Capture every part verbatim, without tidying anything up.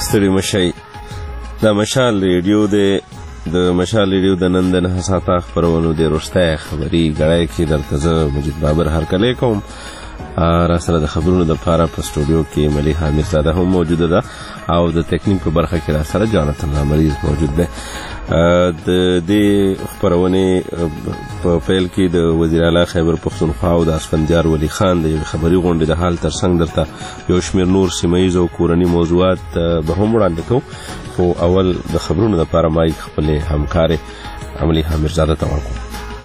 ستړي مشئ. دا مشال ریډیو دی. د مشال ریډیو د نن د نهه ساعته خپرونو د وروستۍ خبري ګړی کې درته زه مجید بابر هرکلی کوم. را سره د خبرونو دپاره په سټوډیو کې ملیحه میرزاده هم موجوده ده او د تکنیک په برخه کې را سره جانتن رامریز موجود دی. د دې خپرونې په پیل کې د وزیر اعلی خیبر پښتونخوا او د اسفندیار ولی خان د یوې خبري غونډې د حال ترڅنګ درته یو شمېر نور سیمه ییز او کورني موضوعات به هم وړاندې کوو، خو اول د خبرونو دپاره مایک خپلې همکارې ملیحه میرزاده ته ورکوم.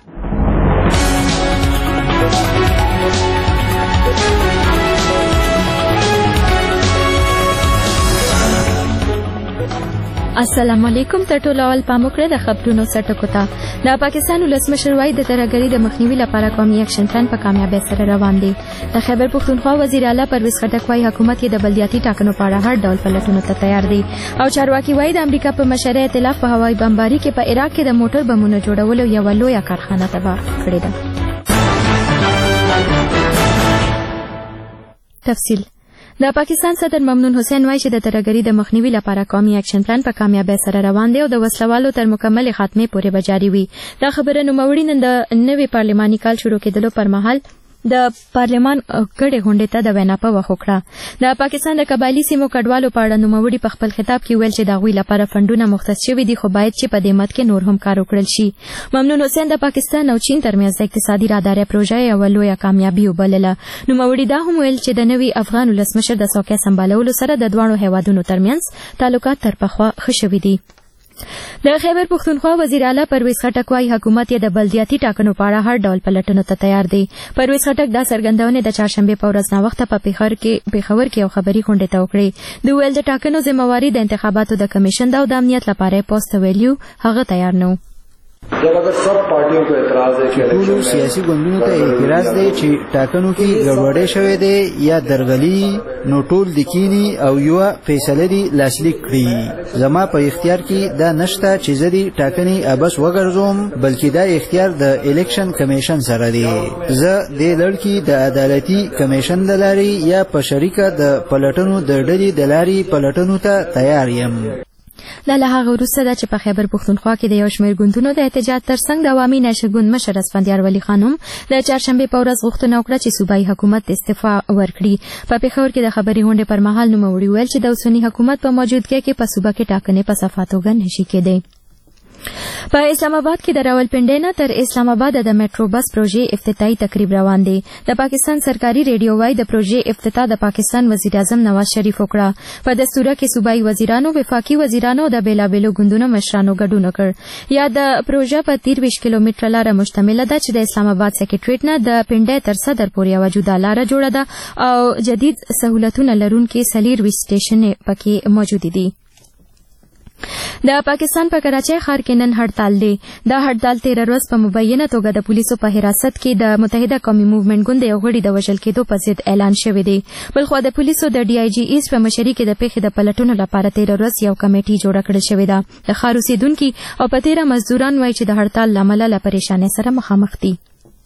السلام علیکم. تر ټولو اول پام وکړئ د خبرونو سرټکو ته. د پاکستان ولسمشر وایي د ترهګرۍ د مخنیوي لپاره قومي اکشن پلان په کامیابۍ سره روان دی. د خیبر پښتونخوا وزیر اعلی پرویز خټک وایي حکومت یې د بلدیاتي ټاکنو په اړه هر ډول پلټونو ته تیار دی او چارواکي وایي د امریکا په مشره ائتلاف په هوایي بمباري کې په عراق کې د موټر بمونو جوړولو یوه لویه کارخانه تباه کړې ده. تفصیل. د پاکستان صدر ممنون حسین وایي چې د ترهګرۍ د مخنیوي لپاره قومي اکشن پلان په کامیابۍ سره روان دی او د وسلوالو تر مکملې خاتمې پورې به جاري وي. دا خبره نوموړي نن د نوي پارلماني کال شروع کېدلو پر مهال د پارلمان ګډې غونډې ته د وینا په وخت وکړه. د پاکستان د قبایلي سیمو کډوالو په اړه نوموړي په خپل خطاب کې ویل چې د هغوی لپاره فنډونه مختص شوي دي، خو باید چې په دې مد کې نور هم کار وکړل شي. ممنون حسین د پاکستان او چین ترمنځ د اقتصادي رادارۍ پروژه یوه لویه کامیابي وبلله. نوموړي دا هم ویل چې د نوي افغان ولسمشر د څوکۍ سمبالولو سره د دواړو هیوادونو ترمنځ تعلقات تر پخوا ښه شوي دي. د خیبر پښتونخوا وزیر اعلی پرویز خټک وایي حکومت یې د بلدیاتي ټاکنو په اړه هر ډول پلټنو ته تیار دی. پرویز خټک دا څرګندونې د چهارشنبې په ورځ ناوخته په پېښور کې پېښور کې یو خبري غونډې ته وکړې. د ویل د ټاکنو ذمہواري د انتخاباتو د کمیشن ده او د امنیت لپاره یې پوسټ ویلیو هغه تیار نه و. جب اگر سب پارٹیوں کو اعتراض ہے کہ ټولو سیاسي ګوندونو ته اعتراض دی چې ټاکنو کې ګډوډي شوې ده یا درغلي، نو ټول د کینی او یو فیصله دی لاسلیک کړي. زما په اختیار کې دا نشته چې زه دې ټاکنې ابس وګرځوم، بلکې دا اختیار د الیکشن کمیشن سره دی. زه دې لړ کې د عدالتي کمیشن د لارې یا په شریکه د پلټنو د ډلې د لارې پلټنو ته تیار یم. دا له هغه وروسته ده چې په خیبر پښتونخوا کې د یو شمېر ګوندونو د احتجاج ترڅنګ د عوامي نشه ګوند مشر اسفندیار ولی خان هم د چهارشنبې په ورځ غوښتنه وکړه چې صوبایي حکومت استعفا ورکړي. په پېښور کې د خبري غونډې پر مهال نوموړي ویل چې د اوسني حکومت په موجودګۍ کې په صوبه کې ټاکنې په صفا توګه نشي کېدی. په اسلام آباد کې د راولپنډۍ نه تر اسلام آباد د میټرو بس پروژې افتتاحي تقریب روان دی. د پاکستان سرکاري ریډیو وایي د پروژې افتتاح د پاکستان وزیر اعظم نواز شریف وکړه. په دستوره کې صوبایي وزیرانو، وفاقي وزیرانو او د بېلابېلو ګوندونو مشرانو ګډون وکړ. یا د پروژه په تیر ویشت کیلومتره لاره مشتمله ده چې د اسلام آباد سکریټریټ نه د پنډۍ تر صدر پورې یوه جدا لاره جوړه ده او جدید سهولتونه لرونکي څلېرویشت سټیشنې پکې موجودې دي. د پاکستان په کراچۍ ښار کې نن هړتال دی. دا هړتال تېره ورځ په مبینه توګه د پولیسو په حراست کې د متحده قومي موومنټ ګوند یو غړي د وژل کېدو په ضد اعلان شوی دی. بلخوا د پولیسو د ډي آی جي ایسټ په مشري کې د پیښې د پلټنو لپاره تېره ورځ یو کمیټي جوړه کړل شوې ده. د ښار اوسېدونکي او په تېره مزدوران وایي چې د هړتال له امله له پریشانۍ سره مخامخ دي.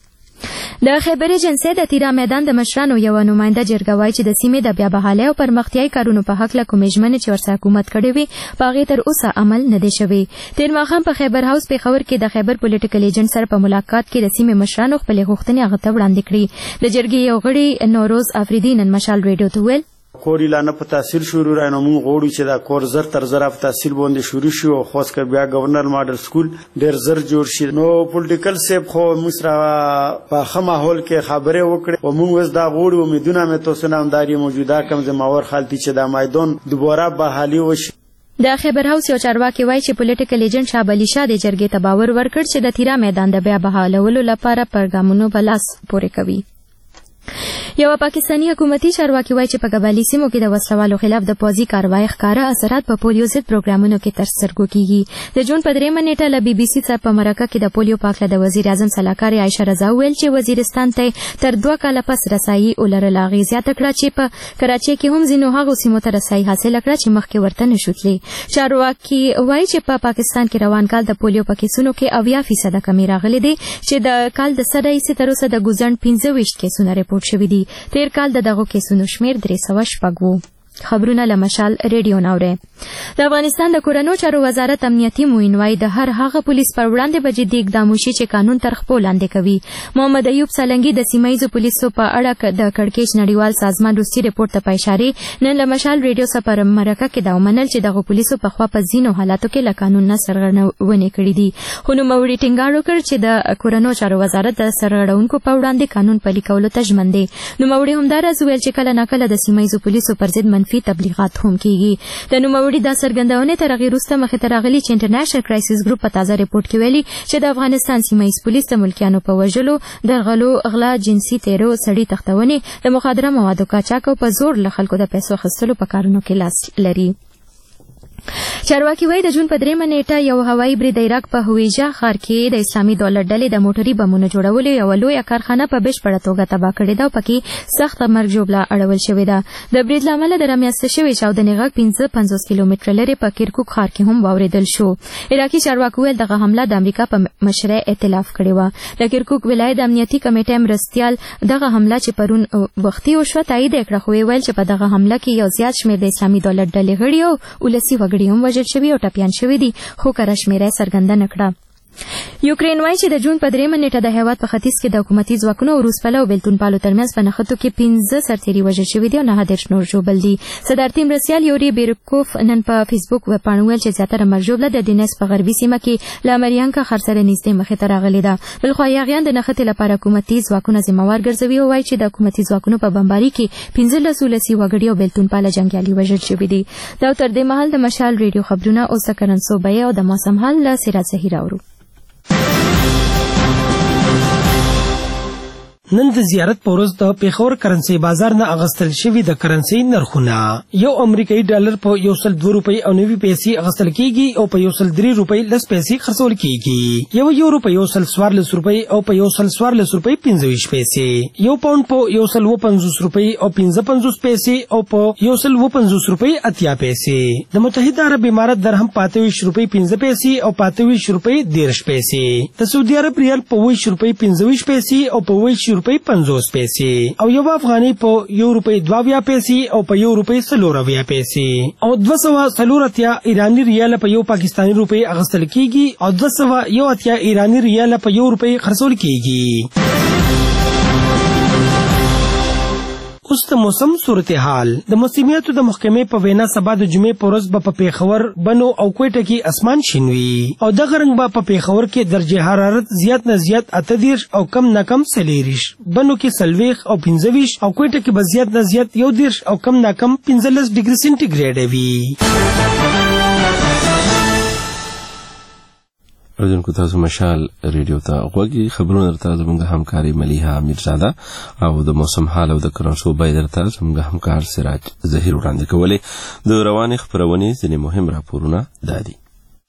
د خیبر ایجنسۍ د تیرا میدان د مشرانو یو نماینده جرګه وایي چې د سیمې د بیا بحالۍ او پرمختیایي کارونو په هکله کومې ژمنې چې ورسره حکومت کړې وي په هغې تر اوسه عمل نه دی شوی. تېر ماښام په خیبر هاوس پېښور کې د خیبر پولیټیکل ایجنټ سره په ملاقات کې د سیمې مشرانو خپلې غوښتنې هغه ته وړاندې کړي. د جرګې یو غړي نوروز افریدي نن مشال ریډیو ته ویل کور اعلان په تحصیل شروع راي نو موږ غوړو چې دا کور زر تر زر په تحصیل باندې شروع شي او خاص کر بیا گورنر ماډل سکول ډیر زر جوړ شي. نو پولیټیکل سیب خو مصر په خه ماحول کې خبره وکړي او موږ وس دا غوړو امیدونه مې تاسو نه همداري موجوده کم زموږ حالتي چې دا میدان دوباره بحالي وشي. د خیبر هاوس یو چارواکي وایي چې پولیټیکل ایجنټ شاه بلی شاه د جرګې ته باور ورکړ چې د تیرا میدان د بیا بحالولو لپاره پرګامونو په لاس پورې کوي. یو پاکستانی حکومتي چارواکي وایي چې په قبایلي سیمو کې د وسلوالو خلاف د پوځي کاروای ښکاره اثرات په پولیو ضد پروګرامونو کې تر سترګو کیږي. د جون په دریمه نیټه له بي بي سي سره په مرکه کې د پولیو په هکله د وزیر اعظم سلاکارې عایشه رضا وویل چې وزیرستان ته تر دوه کاله پس رسایي ولرله. هغې زیاته کړه چې په کراچۍ کې هم ځینو هغو سیمو ته رسایي حاصله کړه چې مخکې ورته نه شو تللی. چارواکي وایي چې په پاکستان کې روان کال د پولیو په کیسونو کې اویا فیصده کمی راغلی دی چې د کال د سره یې تر اوسه د ګوزڼ پنځه ویشت کیسونه ریپورټ شوي دي. تیر کال د دغو کیسونو شمېر درې سوه شپږ و. خبرونه له مشال ریډیو ناوړي. د افغانستان د کورونو چارو وزارت امنیتي معین وايي د هر هغه پولیس پر وړاندې به جدي اقدام وشي چې قانون تر خپل لاندې کوي. محمد ایوب سالنګي د سیمایي پولیسو په اړه د کړکېچ نړیوال سازمان روسي ریپورت ته په اشاره نن له مشال ریډیو سره پر مرکه کې دا ومنل چې دغه پولیسو په خوا په ځینو حالاتو کې له قانون نه سرغړونې کړې دي. خو نوموړي ټینګار وکړ چې د کورونو چارو وزارت د سرغړونکو په وړاندې قانون پلي کولو ته ژمن دی. نوموړي همداراز ویل چې کله ناکله د سیمایي پولیسو پر ضد منفي تبلیغات هم کیږي. د نوموړي دا څرګندونه تر هغې وروسته مخې ته راغلي چې انټرنیشنل کرایسس ګروپ په تازه ریپورټ کې ویلي چې د افغانستان سیمایي پولیس د ملکیانو په وژلو، درغلو، غلا، جنسي تیرو، سړي تښتونې، د مخدره موادو قاچاق او په زور له خلکو د پیسو اخیستلو په کارونو کې لاس لري. چارواکي وایي د جون په دریمه نیټه یو هوایي برید عراق په هویجا ښار کې د اسلامي دولت ډلې د موټري بمونو جوړولو یوه لویه کارخانه په بشپړه توګه تباه کړې ده او پکې سخته مرګ ژوبله اړول شوې ده. د برید له امله د رامنځته شوې چاودنې غږ پنځه پنځوس کیلومتره لرې په کرکوک ښار کې هم واورېدل شو. عراقي چارواکو ویل دغه حمله د امریکا په مشرۍ ائتلاف کړې وه. د کرکوک ولایت د امنیتي کمیټې مرستیال دغه حمله چې پرون وختي وشوه تایید یې کړه، خو ویې ویل چې په دغه حمله کې یو زیات شمېر د اسلامي دولت ډلې غړي او ولسي وګړي هم وژل شوي او ټپیان شوي دي، خو کره شمېره یې څرګنده نه کړه. یوکرین وایي چې د جون په دریمه نیټه د هېواد په ختیځ کې د حکومتي ځواکونو او روسپله او بېلتون پالو ترمنځ په نښتو کې پنځه سرتېري وژل شوي دي او نهه دېرش نور ژوبل دي. صدارتي مرستیال یوري بیرکوف نن په فیسبوک ویبپاڼه ویل چې زیاتره مرګ ژوبله د ډینس په غربي سیمه کې له مریانکا ښار سره نږدې مخې ته راغلې ده. بلخوا یاغیان د نښتې لپاره حکومتي ځواکونه ذمهوار ګرځوي او وایي چې د حکومتي ځواکونو په بمباري کې پنځلس ولسي وګړي او بېلتون پاله جنګیالي وژل شوي دي. دا تر دې مهال د مشال ریډیو خبرونه اوس د کرنسو بیې او د موسم حال له سراج زهیر اورو. نن د زیارت په ورځ د پیښور کرنسي بازار نه اغستل شوي د کرنسي نرخونه یو امریکایي ډالر په یو سل دوه روپۍ او نوي پیسې اغستل کیږي او په یو سل درې روپۍ لس پیسې خرڅول کیږي. یو یورو په یو سل څوارلس روپۍ او په یو سل څوارلس روپۍ پنځه ویشت پیسې، یو پاونډ په یو سل اووه پنځوس روپۍ او پنځه پنځوس پیسې او په یو سل اووه پنځوس روپۍ اتیا پیسې. د متحده عرب امارت درهم په اته ویشت روپۍ پنځه پیسې او په اته ویشت روپۍ دېرش پیسې. د سعودي عرب ریال په اووه ویشت روپۍ پنځه ویشت پیسې او په اووه ویشت روپۍ پنځوس پیسې او یو افغانۍ په یو روپۍ دوه اویا پیسې او په یو روپۍ څلور اویا پیسې او دوه سوه څلور اتیا ایراني ریال په یو پاکستاني روپۍ اخیستل کیږي او دوه سوه یو اتیا ایراني ریال په یو روپۍ خرڅول کیږي. اوس د موسم صورتحال. د موسمیاتو د محکمې په وینا سبا د جمعې په ورځ به په پیښور، بنو او کوټه کې اسمان شین وي او دغه رنګ به په پیښور کې درجه حرارت زیات نه زیات اته دېرش او کم نه کم څلېرویشت، بنو کې څلوېښت او پنځه ویشت او کوټه کې به زیات نه زیات یو دېرش او کم نه کم پنځلس ډګري سینټیګریډ وي. اوریدونکو تاسو مشال ریډیو ته غوږی. خبرونه درته زموږ همکاري ملیحه امیرزاده او د موسم حال او د کرنسو بیې درته زموږ همکار سراج زهیر وړاندې کولې. د روانې خپرونې ځینې مهم راپورونه دا دي.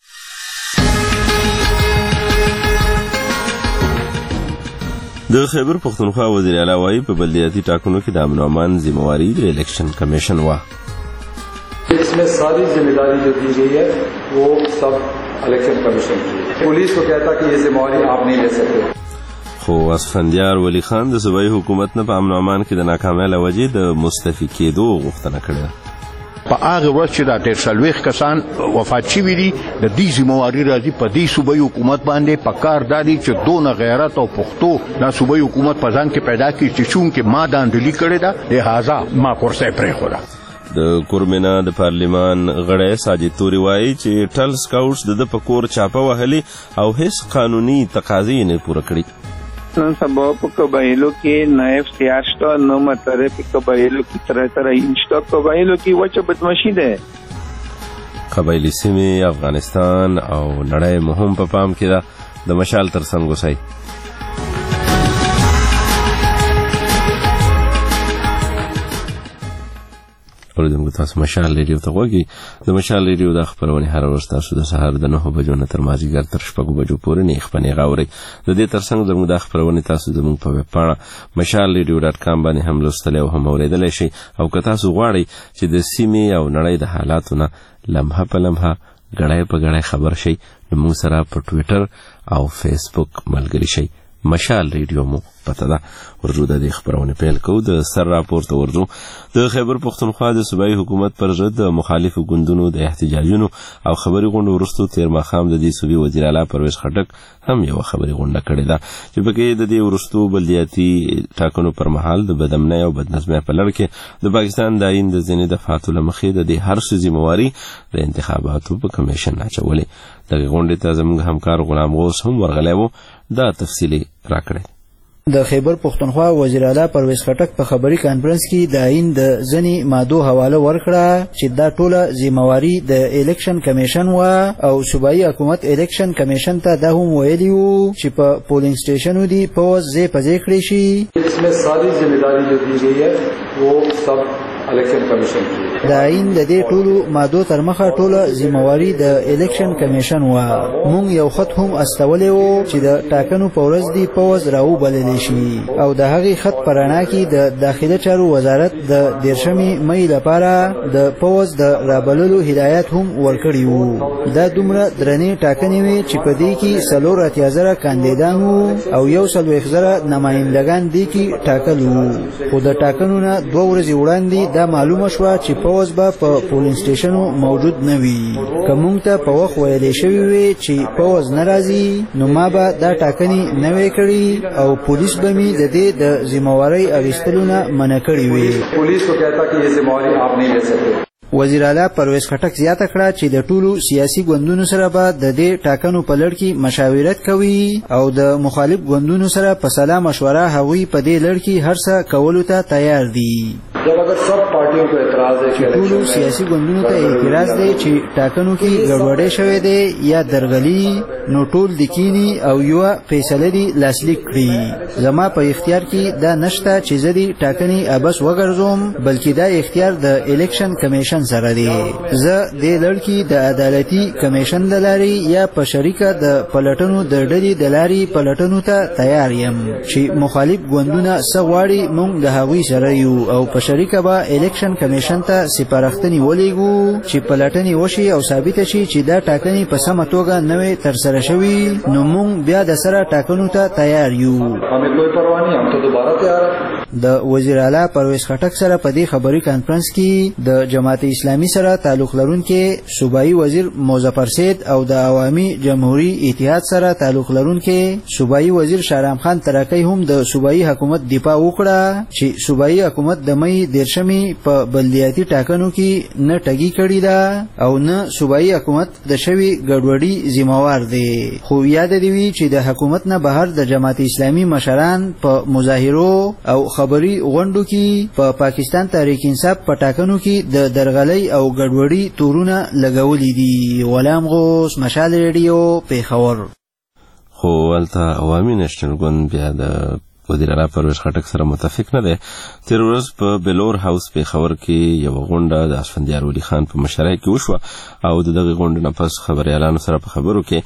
د خیبر پختونخوا وزیر اعلی وایي په بلدیاتي ټاکنو کې د امن و امان ذمہواری د الیکشن کمیشن وا. इसमें सारी जिम्मेदारी जो दी गई है वो सब इलेक्शन कमीशन की है. पुलिस को कहता कि ये जिम्मेवारी आप नहीं ले सकते. خو اسفندیار ولی خان د صوبایي حکومت نه په امن و امان کې د ناکامۍ له وجې د مستعفي کېدو غوښتنه کړې. په هغه ورځ چې دا ډېر څلوېښت کسان وفات شوي دي د دې ذمهواري راځي په دې صوبایي حکومت باندې. په کار دا دی چې دونه غیرت او پښتو دا صوبایي حکومت په ځان کې پیدا کړي چې چونکې ما دانډلي کړې ده لهذا ما کرسۍ پرېښوده. د کورمنا د پارلیمان غړی ساجد توري وایي چې ټل سکاوټس د په کور چاپه وهلي او هیڅ قانوني تقاضې نه پوره کړي. نن سبا په قبایلو کې نایب سیار شته، نو مطلب په قبایلو کې تر تر انشته قبایلو کې وچه بدمعشي ده. قبایلی سیمې افغانستان او نړۍ مهم په پام کې ده. د مشال تر څنګ اوسئ. اوریدونکو تاسو مشال ریډیو ته غوږی. د مشال ریډیو د خبرونه هر ورځ تاسو د سهار د نهه بجو نه تر مازیګر تر شپږو بجو پورې نه خپنې غاوري. د دې ترڅنګ زموږ د خبرونه تاسو زموږ په ویب پاڼه مشال ریډیو ډاټ کام باندې هم لوستلی او هم اوریدلی شئ. او که تاسو غواړئ چې د سیمې او نړۍ د حالاتو نه لمحه په لمحه ګړی په ګړی خبر شئ نو موږ سره په ټویټر او فیسبوک ملګري شئ. مشال ریډیو مو پته ده. ورجو د دې خبرونه پیل کوو. د سر راپورته ورجو د خیبر پښتونخوا د صوبایي حکومت پر ضد د مخالفو ګوندونو د احتجاجونو او خبري غونډو وروسته تیر ماښام د دې صوبې وزیر اعلی پرویز خټک هم یو خبري غونډه کړې ده چې پکې د دې وروسته بلدیاتي ټاکنو پر مهال د بدامنۍ او بدنظمۍ په لړ کې د پاکستان د آئین د ځینې دفعاتو له مخې د دې هر څه ذمہواري د انتخاباتو په کمیشن اچولې. دغه غونډې ته زموږ همکار غلام غوث هم ورغلی و. دا تفصیلي راکړی. د خیبر پښتونخوا وزیر اعلی پرویز خټک په خبري کانفرنس کې د آئین د ځنې مادو حواله ورکړه چې دا ټوله ذمہواري د الیکشن کمیشن و او صوبایي حکومت الیکشن کمیشن ته دا هم ویلي وو چې په پولینګ سټیشنو دي پوز ځای په ځای کړی شي. इसमें सारी जिम्मेदारी जो दी गई है वो सब इलेक्शन कमीशन की. د آئین د دې ټولو مادو تر مخه ټوله ذمہواري د الیکشن کمیشن و. مونږ یو خط هم استولی وو چې د ټاکنو په ورځ دی پوز راوبللی شي او د هغې خط په رڼا کې د داخله چارو وزارت د دیرشمې مۍ لپاره د پوز د رابللو هدایت هم ورکړي وو. دا دومره درنې ټاکنې وې چې په دې کې څلور اتیا زره کاندیدان وو او یو څلوېښت زره نمایندګان دې کې ټاکل وو. خو د ټاکنو نه دوه ورځې وړاندې دا معلومه شوه چې پوز به په پولینګ سټیشنو موجود نه وي. که موږ ته په وخت ویلی شوي وي چې پوز نه راځي نو ما به دا ټاکنې نه وی کړي او پولیس به مې د دې د ذمہوارۍ اخیستلو نه منع کړي وي. पुलिस को कहता कि ये जिम्मेवारी आप नहीं ले सकते. وزیر اعلی پرویز خټک زیاته کړه چې د ټولو سیاسي ګوندونو سره به د دې ټاکنو په لړ کې مشاورت کوي او د مخالف ګوندونو سره په سلا مشوره هغوی په دې لړ کې هر څه کولو ته تیار دي. जब अगर सब पार्टियों को एतराज है कि ټولو سیاسي ګوندونو ته اعتراض دی چې ټاکنو کې ګډوډي شوې ده یا درغلي نو ټول د کینی او یو فیصله دی لاسلیک کړي. زما په اختیار کې دا نشته چې زه دې ټاکنې ابس وګرځوم بلکې دا اختیار د الیکشن کمیشن سره دی. زه د لړکی د عدالتي کمیشن د لاري یا په شریکه د پلټنو د ډلې د لاري پلټنو ته تیار یم چې مخالف ګوندونه سغواړي مونږ د هغوی سره یو او په شریکه به الیکشن کمیشن ته سپارښتنې ولېږو چې پلټنې وشي او ثابته شي چې دا ټاکنې په سمه توګه نوې ترسره شوي نو مونږ بیا د سره ټاکنو ته تیار یو. हमें कोई परवाह नहीं, हम तो दोबारा तैयार हैं. د وزیر اعلی پرویز خټک سره په دې خبري کانفرنس کې د جماعت اسلامي سره تعلق لرونکي صوبایي وزیر مظفر سید او د عوامي جمهوریت اتحاد سره تعلق لرونکي صوبایي وزیر شارام خان ترکی هم د صوبایي حکومت دفاع وکړه چې صوبایي حکومت د مۍ دیرشمې په بلدیاتي ټاکنو کې نه ټګي کړې ده او نه صوبایي حکومت د شوی ګډوډي ذمہوار دی. خو یاد دی وی چې د حکومت نه بهر د جماعت اسلامي مشران په مظاهرو او خبري غونډو کې په پا پاکستان تحریک انصاف په ټاکنو کې د درغلۍ او ګډوډي تورونه لګولې دي. غلام غوث مشال ریډیو پیښور. خو ولته عوامي نېشنل ګوند بیا د وزیر اعلی پرویز خټک سره متفق نه دی. تیر ورځ په بلور هاوس پیښور کې یو غونډه د اسفندیار ولی خان په مشرۍ کې وشوه او د دغه غونډې نه پس خبريالانو سره په خبرو کې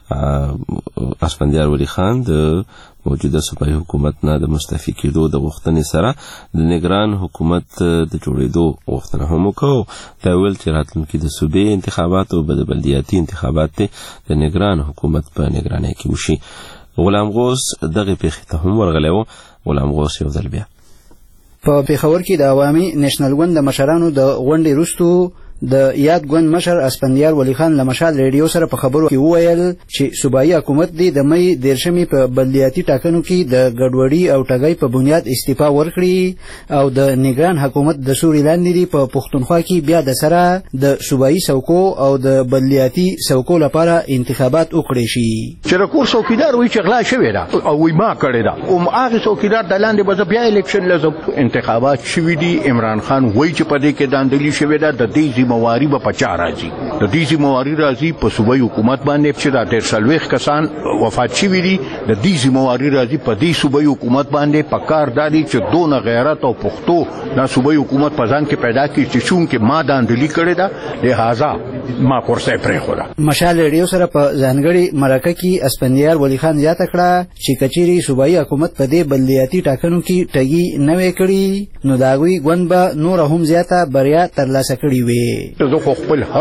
اسفندیار ولی خان د موجوده صوبایي حکومت نه د مستعفي کېدو د غوښتنې سره د نگران حکومت د جوړېدو غوښتنه هم وکړه. دا ویل چې راتلونکي د صوبې انتخابات او د بلدیاتي انتخابات د نگران حکومت په نگرانۍ کې وشي. غلام غوث دغه پیښې ته هم ورغلی و. غلام غوث یو ځل بیا په پیښور کې د عوامي نېشنل ګوند د مشرانو د غونډې وروسته د یاد ګوند مشر اسفندیار ولی خان له مشال ریډیو سره په خبرو کې وویل چې صوبایي حکومت دی د مۍ دیرشمې په بلدیاتي ټاکنو کې د ګډوډي او ټګۍ په بنیاد استعفا ورکړي او د نگران حکومت د سوري لاندې دی په پښتونخوا کې بیا د سره د صوبایي څوکو او د بلدیاتي څوکو لپاره انتخابات وکړي شي. چې رکور څوکیدار وي چې غلا شوی دا او وي ما کړی دا او هغه څوکیدار د لاندې به بیا الیکشن لازم انتخابات شوي دي. عمران خان وایي چې په دې کې داندلی شوی دا د دې مواری به پچا راځي. د دې مواری راځي په صوبایي حکومت باندې چې دا ډېر څلوېښت کسان وفات شوي دي. د دې مواری راځي په دې صوبایي حکومت باندې پکار دادي چې دونه غیرت او پښتو دا صوبایي حکومت په ځان کې پیدا کړي چې چون کې ما داندلی کړی دا لہذا ما کورسه پرې خورا. مشال ریډیو سره په ځانګړي مرکه کې اسفندیار ولی خان زیاته کړه چې کچيري صوبایي حکومت په دې بلدیاتي ټاکنو کې ټګي نه وې کړی نو داوی ګوند به نور هم زیاته بریا ترلاسه کړي وي. زه خو خپل هر یو ور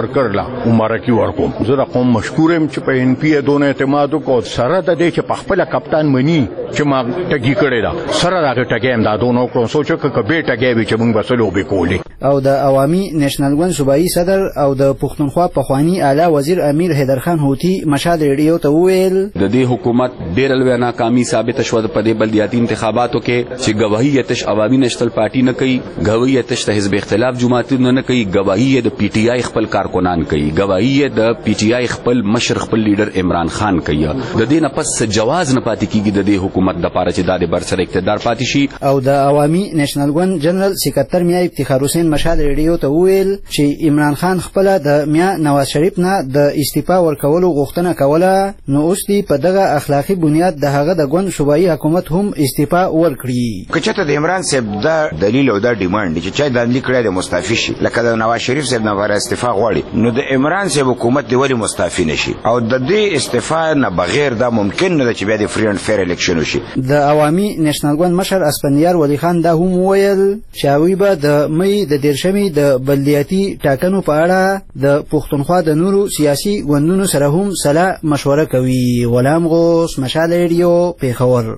ورکړله مبارکي ورکوم. زه د قوم مشکور یم چې په ان پی دونه اعتماد وکړ سره د دې چې په خپل کپتان مني چې ما ټګي کړی دا سره دا ټګي هم دا دونه کړو سوچ چې کبه ټګي وي چې موږ بسلو به کولی. او د عوامي نېشنل ګوند صوبایي صدر او د پښتونخوا پخوانی اعلی وزیر امیر حیدرخان هوتی مشال ریډیو ته وویل د دې حکومت ډېر لوی ناکامي ثابت شوه په دې بلدیاتي انتخاباتو کې چې گواهی تش عوامي نېشنل پارټي نه کوي, گواهی تش د حزب اختلاف جماعتونو نه کوي, گواهی د پی ټی آی خپل کارکنان کوي, گواهی د پی ټی آی خپل مشر خپل لیډر عمران خان کوي. د دې نه پس جواز نه پاتې کیږي د دې حکومت د پاره چې د برسر اقتدار پاتې شي. او د عوامي نېشنل ګوند جنرال سکرټر میا افتخار حسین مشال ریډیو ته وویل چې عمران خان خپل د میا نواز شریف نه د استعفا ورکولو غوښتنه کوله, نو اوس دی په دغه اخلاقی بنیاد د هغه د ګوند صوبایي حکومت هم استعفا ورکړي. کچته د عمران صاحب دا دلیل او دا ډیماند چې چا د لیکړه د مستعفي شي لکه د نواز شریف صاحب نه ور استعفا غواړي, نو د عمران صاحب حکومت دی ولی مستعفي نشي او د دې استعفا نه بغیر دا ممکن نه چې بیا د فری اند فیر الیکشن وشي. د عوامي نېشنل ګوند مشر اسپندیار ولی خان دا هم ویل چې هغوی به د مې د دیرشمې د بلدیاتي ټاکنو په اړه د پښتونخوا د نورو سیاسي ګوندونو سره هم سلا مشوره کوي. غلام غوث مشال ریډیو پیښور.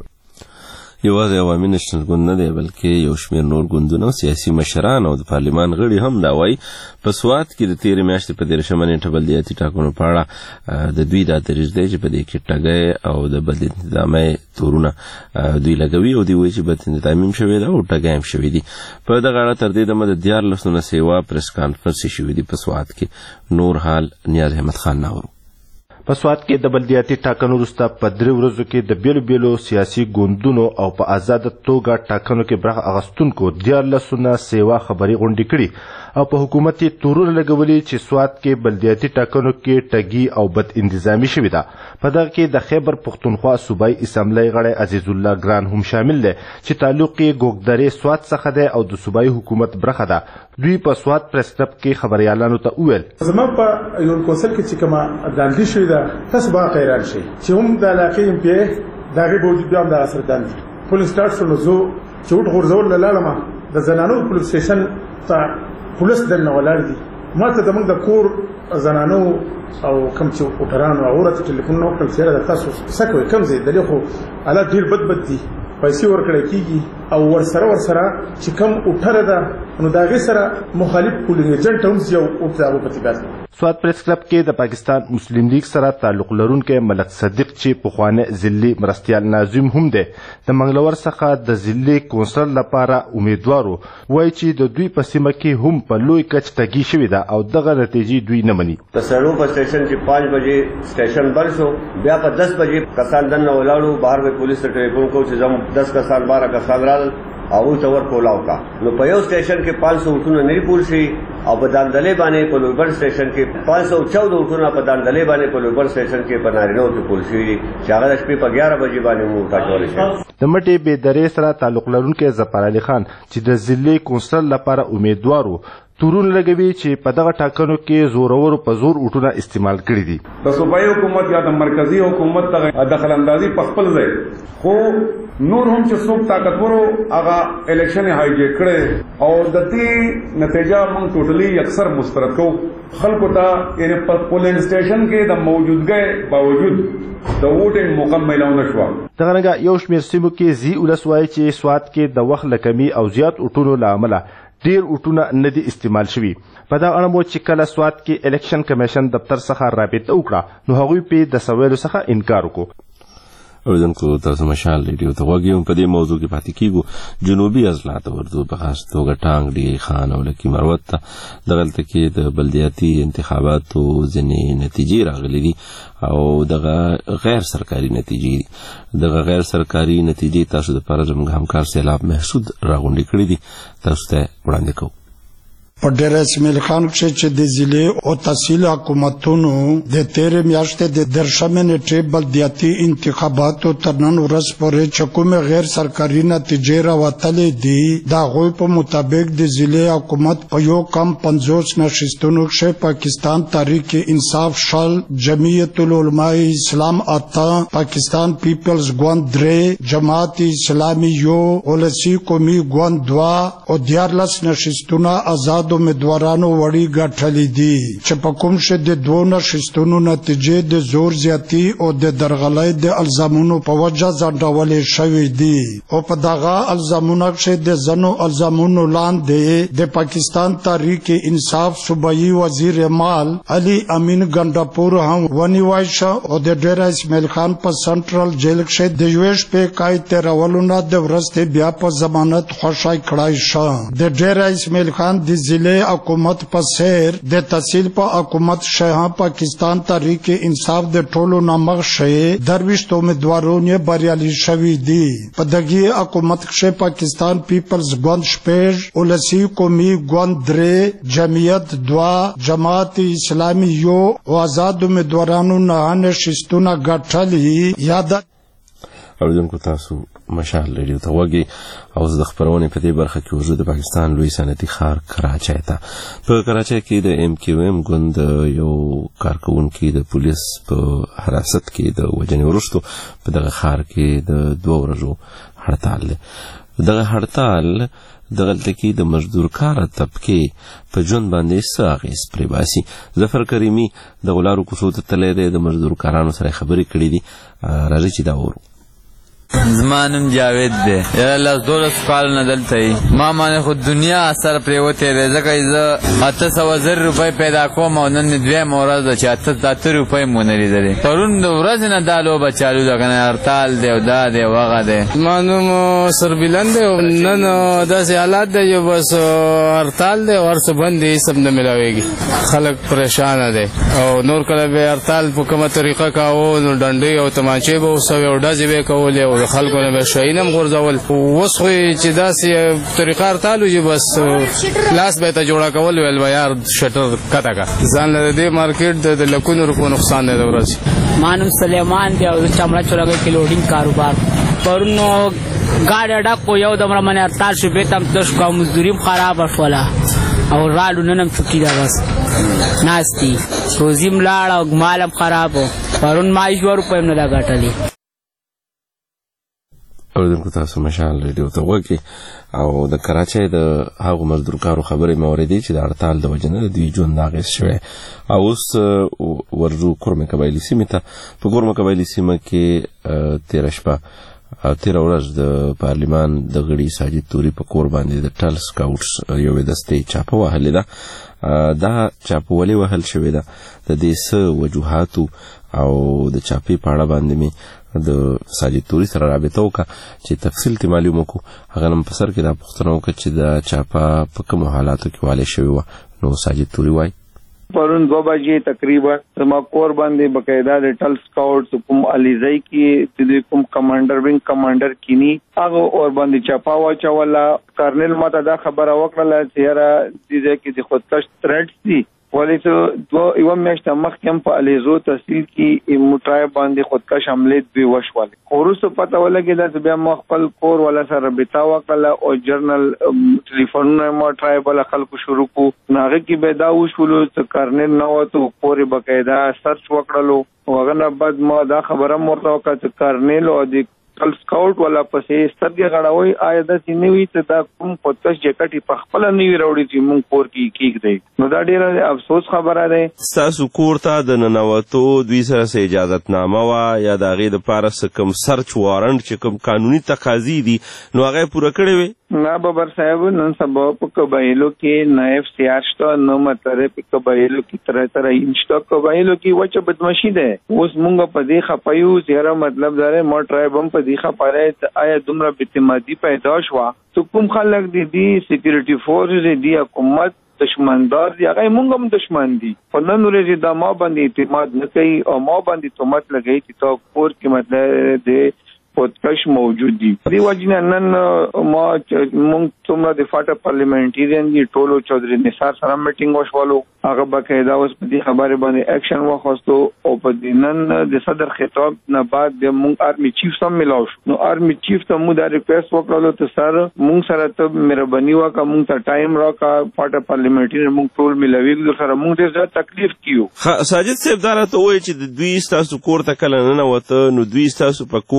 یوازې عوامي نېشنل ګوند نه دی بلکې یو شمېر نور ګوندونه سیاسي مشران او د پارلمان غړي هم دا وایي په سوات کې د تېرې میاشتې په دېرشمه نېټه بلدیاتي ټاکنو په اړه د دوی دا دریځ دی چې په دې کې ټګۍ او د بد انتظامۍ تورونه دوی لګوي او دوی وایي چې بد انتظامي هم شوې ده او ټګۍ هم شوې دي. په دغه اړه تر دې دمه د دیارلس نه سیوا پریس کانفرنس شوی دی په سوات کې. نور حال نیاز احمد خان ناورو. په سوات کې د بلدیاتي ټاکنو وروسته په درې ورځو کې د بیلو بیلو سیاسي ګوندونو او په آزاده توګه ټاکنو کې برخه اخیستونکو دیارلس نه سیوا خبري غونډې کړي او په حکومت یې تورونه لګولي چې سوات کې بلدیاتي ټاکنو کې ټګي او بد انتظامي شوې ده. په دغه کې د خیبر پښتونخوا صوبایي اسامبلۍ غړی عزیز الله ګران هم شامل دی چې تعلق یې ګوګدرې سوات څخه دی او د صوبایي حکومت برخه ده. دوی په سوات پریس کلب کې خبريالانو ته وویل زما په یو کوسل کې چې کومه داندې شوې ده تاسو به خیران شي چې هم د علاقې ام پی دغه بوج بیا د اثر داندې پولیس سټارټ شو زو چې وټ غورځول لالمه د زنانو پولیس سټیشن ته پولیس دنه ولاړ دي. ما ته زموږ د کور زنانو او کم چې وټرانو او ورته ټلیفون نو کړل چې د تاسو سکوي کم زی دغه خو حالات ډیر بد بد دي پیسې ورکړې کیږي او ورسره ورسره چې کم وټره ده نو داغه سره مخالف پولینګ ایجنټ هم یو اوټاو په تیګاس. سوات پریس کلب کې د پاکستان مسلم لیگ سره تعلق لرونکي ملک صدیق چې په خوانه ضلعي مرستيال ناظم هم دی د منګلور څخه د ضلعي کونسل لپاره امیدوارو وایي چې د دوی په سیمه کې هم په لوی کچ ټګي شوې ده او دغه نتیجې دوی نه مني. د سړو په سټیشن کې پانچ بجې سټیشن بند شو, بیا په دس بجې کسان دنه ولاړو, بهر به پولیس ته ټلیفون کو چې زم دس کسان بارہ کسان رال او تور کولاو کا نو په یو سټیشن کې پانچ سو وټونه نری پول شي او په داندلې باندې په لوبر سټیشن کې پانچ سو چودہ وټونه په داندلې باندې په لوبر سټیشن کې په نارینو کې پول شي چې هغه د شپې په ګیارہ بجې باندې مو کاټول شي. د مټې به درې سره تعلق لرونکي ظفر علي خان چې د ضلعي کونسل لپاره امیدوارو تورون لګوي چې په دغه ټاکنو کې زورور په زور وټونه استعمال کړي دي. د صوبایي حکومت یا د مرکزی حکومت ته دخل اندازي په خپل ځای خو نور هم چې څوک طاقتورو هغه الیکشن هایجیک کړي او د دې نتیجه موږ ټوټلی اکثر مسترد کوو. خلکو ته یعنی په پولینګ سټیشن کې د موجودګۍ باوجود د ووټینګ موقع میلاو نه شوه. دغه رنګه یو شمېر سیمو کې زی ولسوایي چې سوات کې د وخت له کمي او زیات وټونو له امله ډیر وټونه نه دي استعمال شوي. په دغه اړه مو چې کله سوات کې الیکشن کمیشن دفتر څخه رابطه وکړه نو هغوی په د سوالو څخه انکار وکړو. اوریدونکو تاسو مشال ریډیو ته غوږ یو په دې موضوع کې پاتې کیږو. جنوبي اضلاع ته ورځو په خاص توګه ټانګ ډي خان او لکی مروت ته دغلته کې د بلدیاتي انتخاباتو ځینې نتیجې راغلي دي او دغه غیر سرکاري نتیجې دي. دغه غیر سرکاري نتیجې تاسو د لپاره زموږ همکار سیلاب محسود راغونډې کړې دي, تاسو ته وړاندې کوو. په ډېر اسماعیل خان چې د ضلع او تحصیل حکومتونو د تیرې میاشتې د درشمې نیټې بلدیاتي انتخاباتو تر نن ورځ پورې چې کومې غیر سرکاري نتیجې راوتلې دي د هغوی په مطابق د ضلع حکومت په یو کم پنځوس نشستونو کښې پاکستان تحریک انصاف شل, جمعیت العلماء اسلام اته, پاکستان پیپلز ګوند درې, جماعت اسلامي یو, ولسي قومي ګوند دوه او دیارلس نشستونه آزاد آزاد امیدوارانو وړي ګټلې دي چې په کوم شي د دوه نشستونو نتیجې د زور زیاتی او د درغلۍ د الزامونو په وجه ځنډولې شوې دي او په دغه الزامونو کې د زنو الزامونو لاندې د پاکستان تحریک انصاف صوبایي وزیر مال علي امین ګنداپور هم ونیوای شو او د ډیر اسماعیل خان په سنټرل جیل کې د یوش په کای تیرولونه د ورسته بیا په ضمانت خوشای کړای شو د ډیر اسماعیل خان د ضلع حکومت په سیر د تحصیل په حکومت شاه پاکستان تحریک انصاف د ټولو نامغ شې درويشت امیدوارونه بریالي شوي دي په دغه حکومت کې پاکستان پیپلز ګوند شپږ ولسی قومي ګوند درې جمعیت دوا جماعت اسلامي یو او آزاد امیدوارانو نه نشستونه ګټلي یاد اوریدونکو تاسو مشال ریډیو ته وګي او د خبرونې په دې برخه کې وجود پاکستان لوی صنعتي ښار کراچۍ ته په کراچۍ کې د ایم کیو ایم ګوند یو کارکونکي د پولیس په حراست کې د وجنې وروسته په دغه ښار کې د دوه ورځو هړتال دی دغه هړتال د غلطۍ د مزدور کار طبقه په ژوند باندې څه اغېز پرې باسي ظفر کریمي د غلارو کوڅو ته تللی دی د مزدور کارانو سره خبرې کړې دي راځي چې دا وورو زما نوم جاوید دی یاره لس دولس کالونه دلته یي ما باندې خو دنیا اثر پرېوتی دی ځکه زه اته سوه زر روپۍ پیدا کوم او نن مې دویمه ورځ ده چې اته اته روپۍ مو نه لیدلې پرون د ورځې نه دا لوبه چالو ده که نه هړتال دی او دا دی او هغه دی زما نوم سربیلن دی او نن داسې حالات دی چې بس هړتال دی او هر څه بند دی هېڅ هم نه میلاویږي خلک پریشانه دی او نور کله به هړتال په کومه طریقه کاوه نو ډنډۍ او تمانچې به اوسوې او ډزې به یې کولې او د خلکو نه به شهین هم غورځول اوس خو چې داسې طریقه هړتال و چې بس لاس به یې ته جوړه کول ویل به یار شټر کته که ځان له د دې مارکېټ د لکونو روپو نقصان دی د ورځې ما نوم سلیمان دی او زه چمړه چورګۍ کې لوډینګ کاروبار پرون نو ګاډی ډک و یو دمره منې هړتال شو بېرته هم تش کړه مزدوري هم خرابه شوله او رالو نن هم چوټي ده بس ناست دي روزي هم لاړه او مال هم خراب و پرون ما هېڅ دوه روپۍ هم نه ده ګټلې اوریدونکو تاسو مشال ریډیو ته وګي او د کراچۍ د هغو مزدور کارو خبرې مې اورېدې چې د هړتال د وجې نه د دوی ژوند اغېز شوی او اوس ورځو کورمه قبایلي سیمې ته په کورمه قبایلي سیمه کې تېره شپه او تېره ورځ د پارلمان د غړي ساجد توري په کور باندې د ټل سکاوټس یوې دستې چاپه وهلې ده دا چاپه ولې وهل شوې ده د دې څه وجوهاتو او د چاپې په اړه باندې مې د ساجد توري سره رابطه وکړه چې تفصیل ته معلوم وکړو هغه نن په سر کې دا پوښتنه وکړه چې د چاپه په کومو حالاتو کې والې شوې وه نو ساجد توري وایي پرون دو بجې تقریبا زما کور باندې بقاعده د ټل سکاوټس کوم علیزی کې د کوم کمانډر وینګ کمانډر کینی هغه اور باندې چاپا واچوله کرنل ماته دا خبره وکړله چې یاره دې ځای کې د خودکش تھریټس دي ولې ته دوه یوه میاشت مخکې هم په علیزو تحصیل کې موټرای باندې خودکش حملې دوی وشولې وروسته پته ولګېده چې بیا ما خپل کور والا سره رابطه وکړله او جرنل ټلیفونونه ما ټرایبل خلکو شروع کړو نو هغه کې به دا وشولو چې کرنل نه وته کور یې باقاعده سرچ وکړلو او هغه نه بعد ما دا خبره هم ورته وکړه چې کرنل او د ټل سکاوټ والا پسې سترګې غړوي آیا داسې نه وي چې دا کوم خودکش جیکټ یې پخپله نه وي راوړي چې مونږ کور کې کېږدئ نو دا ډېره افسوس خبره ده ستاسو کور ته د ننوتو دوی سره څه اجازتنامه وه یا د هغې دپاره څه کوم سرچ وارنټ چې کوم قانوني تقاضي دي نو هغه یې پوره کړې وې نه ببر صاحب نن سبا په قبایلو کې نایب سیار شته نو مطلب په قبایلو کې طرح طرح انشته قبایلو کې وچه بدمشي ده اوس مونږ په دې خپایو زیره مطلب داره ما ټرایب هم په دې خپاره آیا دومره اعتمادي پیدا شوه تو کوم خلک دي دي سکیورټي فورس دي حکومت دشمندار دي هغه مونږ هم دشمن دي په نن ورځې دا ما باندې اعتماد نه کوي او ما باندې تهمت لګوي چې تا کور کې مطلب د خودکش موجود دي دی وجنه نن ما مونږ څومره د فاټه پارلیمنټریان دي ټولو چودري نثار سره میټینګ وشولو هغه باقاعده اوس په دې خبره باندې اکشن واخستو او په دې نن د صدر خطاب نه بعد د مونږ آرمي چیف سم ملاو شو نو آرمي چیف ته مو دا ریکوست وکړلو ته سر مونږ سره ته مهرباني وکړه مونږ ته ټایم راکړه فاټه پارلیمنټریان مونږ ټول ملوي سره مونږ ډېر زیات تکلیف کیو ساجد صاحب دا راته وایي چې دوی ستاسو کور ته کله ننوته نو دوی ستاسو په کور کې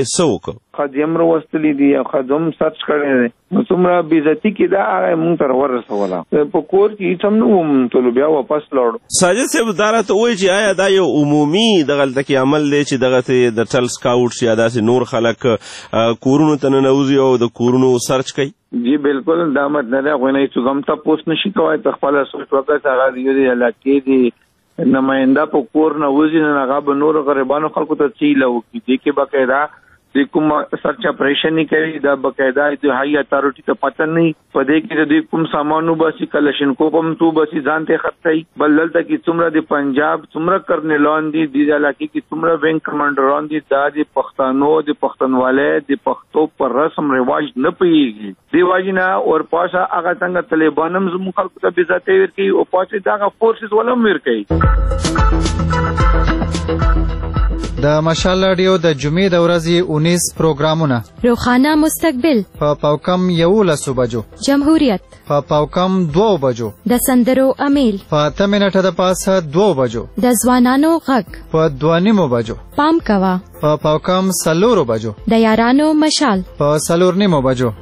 کې څه وکړو؟ خدیم رو وستلی دي او خدم سرچ کړی دی نو څومره بېزتي کې دا هغه مونږ ته ورسوله په کور کې هېڅ هم نه وم تلو بیا واپس لاړو. ساجد صاحب دا راته وایي چې آیا دا یو عمومي دغلته کې عمل دی چې دغه د ټل سکاوټس یا داسې نور خلک کورونو ته ننوځي او د کورونو سرچ کوي؟ جی بالکل دا مطلب دی هغوی نه هېڅوک هم تپوس نشي کولی ته خپله سوچ وکړه هغه د یو د علاقې د نماینده په کور نه وځي نن هغه به نورو غریبانو خلکو ته څه هیله وکړي دې کې باقاعده د کوم سرچ اپریشن نه کوي دا باقاعده د هاي اتارټي ته پته نه په دې کې د کوم سامانو باسي کلشنکو هم تو باسي ځانته خطای بل دلته کې څومره د پنجاب څومره کرنلان دي د علاقې کې څومره وینګ کمانډران دي دا د پښتنو د پښتونوالې د پښتو پر رسم رواج نه پیږي دی واجینا اور پاسه هغه څنګه طالبانم زموږ خلکو ته بيزاته ورکي او پاسه دا فورسز ولهم ورکي. د مشال رادیو د جمعې د ورځې اونیس پروګرامونه: روخانه مستقبل په پاوکم یولس بجو، جمهوریت په پاوکم دو بجو، د سندرو امیل په اته منټه د پاسه دو بجو، د ځوانانو غږ په دوه نیمو بجو، پام کوا په پاوکم څلورو بجو، د یارانو مشال په څلور نیمو بجو.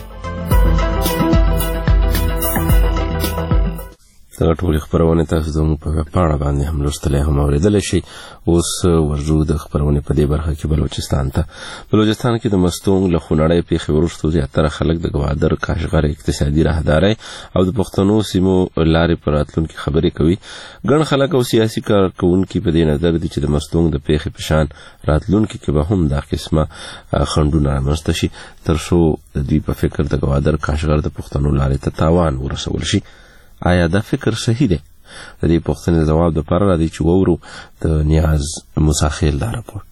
دغه ټولې خپرونې تاسو زموږ په ویب پاڼه باندې هم لوستلی هم اورېدلی شئ. اوس ورځو د خپرونې په دې برخه کې بلوچستان ته. بلوچستان کې د مستونګ له خونړۍ پیښې وروسته زیاتره خلک د ګوادر کاشغر اقتصادي راهدارۍ او د پښتنو سیمو لارې په راتلونکي خبرې کوي. ګڼ خلک او سیاسي کارکوونکي په دې نظر دي چې د مستونګ د پیښې په شان راتلونکي کې به هم دا قسمه خنډونه رامنځته شي تر څو د دوی په فکر د ګوادر کاشغر د پښتنو لارې ته تاوان ورسول شي. آیا دا فکر صحیح دی؟ د دې پوښتنې ځواب دپاره راځي چې وورو د نیاز موساخیل دا راپور.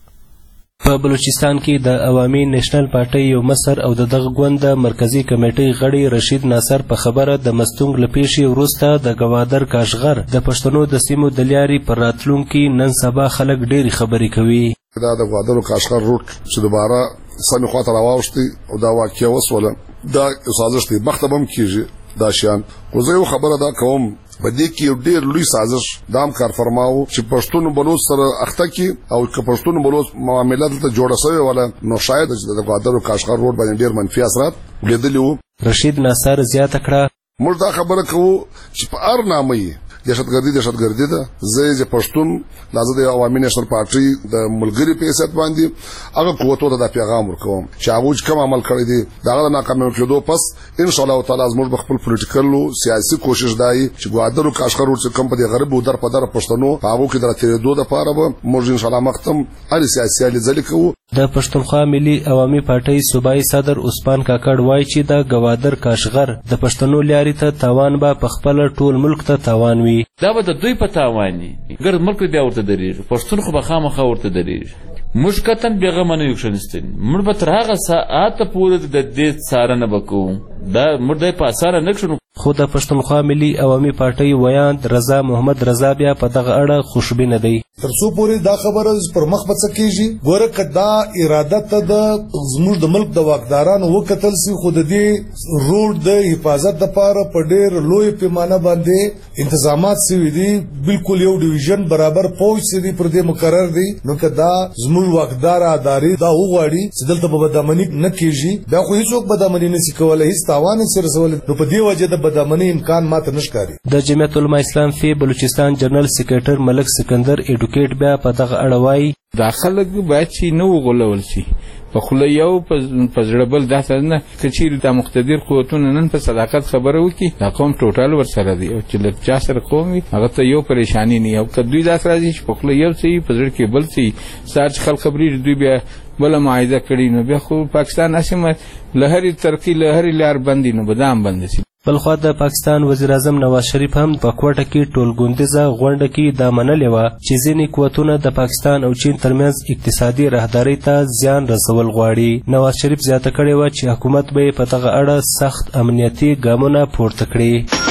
په بلوچستان کې د عوامي نیشنل پارټۍ یو مشر او د دغه ګوند د مرکزي کمیټې غړي رشید ناصر په خبره د مستونګ له پیښې وروسته د ګوادر کاشغر د پښتنو د سیمو د لارې پر راتلونکي نن سبا خلک ډېرې خبرې کوي. دا د ګوادر کاشغر روټ چې دوباره سمې خواته راواوښتي او دا واقعه وسوله دا سازش دی بخته به هم کېږي دا شیان. خو زه یو خبره دا کوم په دې کې یو ډېر لوی سازش دا هم کار فرماو چې پښتون بلوچ سره اخته کې او که پښتون بلوچ معامله دلته جوړه سوې وله نو شاید د ګوادر کاشغر روډ باندې ډېر منفي اثرات لیدلي وو. رشید ناصر زیاته کړه موږ دا خبره کوو چې په هر نامه یې دهشتګردي دهشتګردي ده. زه چې پښتون لازم د عوامي نېشنل پارټي د ملګري په حیثیت باندې هغه قوتو ته دا پیغام ورکوم چې هغوی چې کوم عمل کړی دی د هغه د ناکامۍ کېدو پس انشاءالله تعالی زموږ به خپل پولیټیکل او سیاسي کوشش دا وي چې ګوادر کاشغر چې کوم په دې غریب او در په در پښتنو په هغو کې د راتېرېدو دپاره به موږ انشاءالله مختم هرې سیاسي هلې ځلې کوو. د پښتونخوا ملي عوامي پارټۍ صوبایي صدر عثمان کاکړ وایي چې د ګوادر کاشغر د پښتنو لارې ته تاوان به په خپله ټول ملک ته تاوان وي. دا به د دوی په تاوان وي ګرد ملک بیا ورته درېږي پښتون خو به خامخا ورته درېږي. موږ قطعا بېغمه نه یو کښېنستلي موږ به تر هغه ساعته پورې د دې څارنه به کوو دا موږ دی په اسانه نه کښېنو. خو د پښتونخوا ملي عوامي پارټۍ ویاند رضا محمد رضا بیا په دغه اړه خوشبینه دی. تر څو پورې دا خبره پر مخ به څه کېږي ګوره که دا اراده ته د زموږ د ملک د واکدارانو وکتل سي خو د دې روډ د حفاظت دپاره په ډېر لوی پیمانه باندې انتظامات سوي دي بالکل یو ډیویژن برابر پوج چې دی پر دې مقرر دی نو که دا زموږ واکدار ادارې دا وغواړي چې دلته به بدامني نه کېږي بیا خو هېڅوک بدامني نشي کولی هېڅ تاوان نشي رسولی نو په دې وجه د بدامني امکان ماته نه ښکاري. د جمعیت علما اسلام فی بلوچستان جنرال سیکریټر ملک سکندر ایډوکیټ بیا په دغه اړه وایي دا خلک باید چې نه وغولول شي په خوله یو په زړه بل داسې نه که چیرې دا مقتدر قوتونه نن په صداقت خبره وکړي دا قوم ټوټال ورسره دی او چې له چا سره قوم وي هغه ته یو پریشاني نه وي او که دوی داسې راځي چې په خوله یو څه وي په زړه کې بل څه وي سهار چې خلک خبرېږي دوی بیا بله معاهده کړي نو بیا خو پاکستان هسې له هرې ترقي له هرې لار بندي نو به دا هم بنده شي. بلخوا د پاکستان وزیر اعظم نواز شریف هم په کوټه کې ټولګوندیزه غونډه کې دا منلې وه چې ځینې قوتونه د پاکستان او چین ترمنځ اقتصادي راهدارۍ ته زیان رسول غواړي. نواز شریف زیاته کړې وه چې حکومت به په دغه اړه سخت امنیتي ګامونه پورته کړي.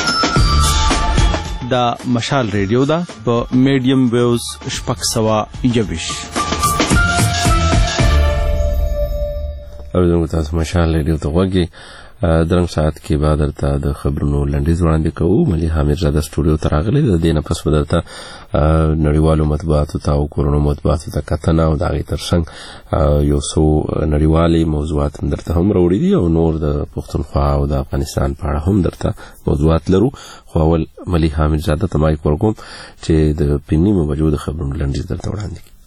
دا مشال ریډیو ده په میډیم ویوز شپږ سوه یوویشت. اوریدونکو تاسو مشال ریډیو ته غوږ درنګ ساعت کې به درته د خبرونو لنډیز وړاندې کوو. ملي حامد زاده سټوډیو ته راغلی، د دې نه پس به درته نړیوالو مطبوعاتو ته او کورونو مطبوعاتو ته کتنه او د هغې تر څنګ یو څو نړیوالې موضوعات هم درته هم راوړي دي او نور د پښتونخوا او د افغانستان په اړه هم درته موضوعات لرو. خو اول ملي حامد زاده ته مایک ورکوم چې د پنځه نیمو بجو د خبرونو لنډیز درته وړاندې کړي.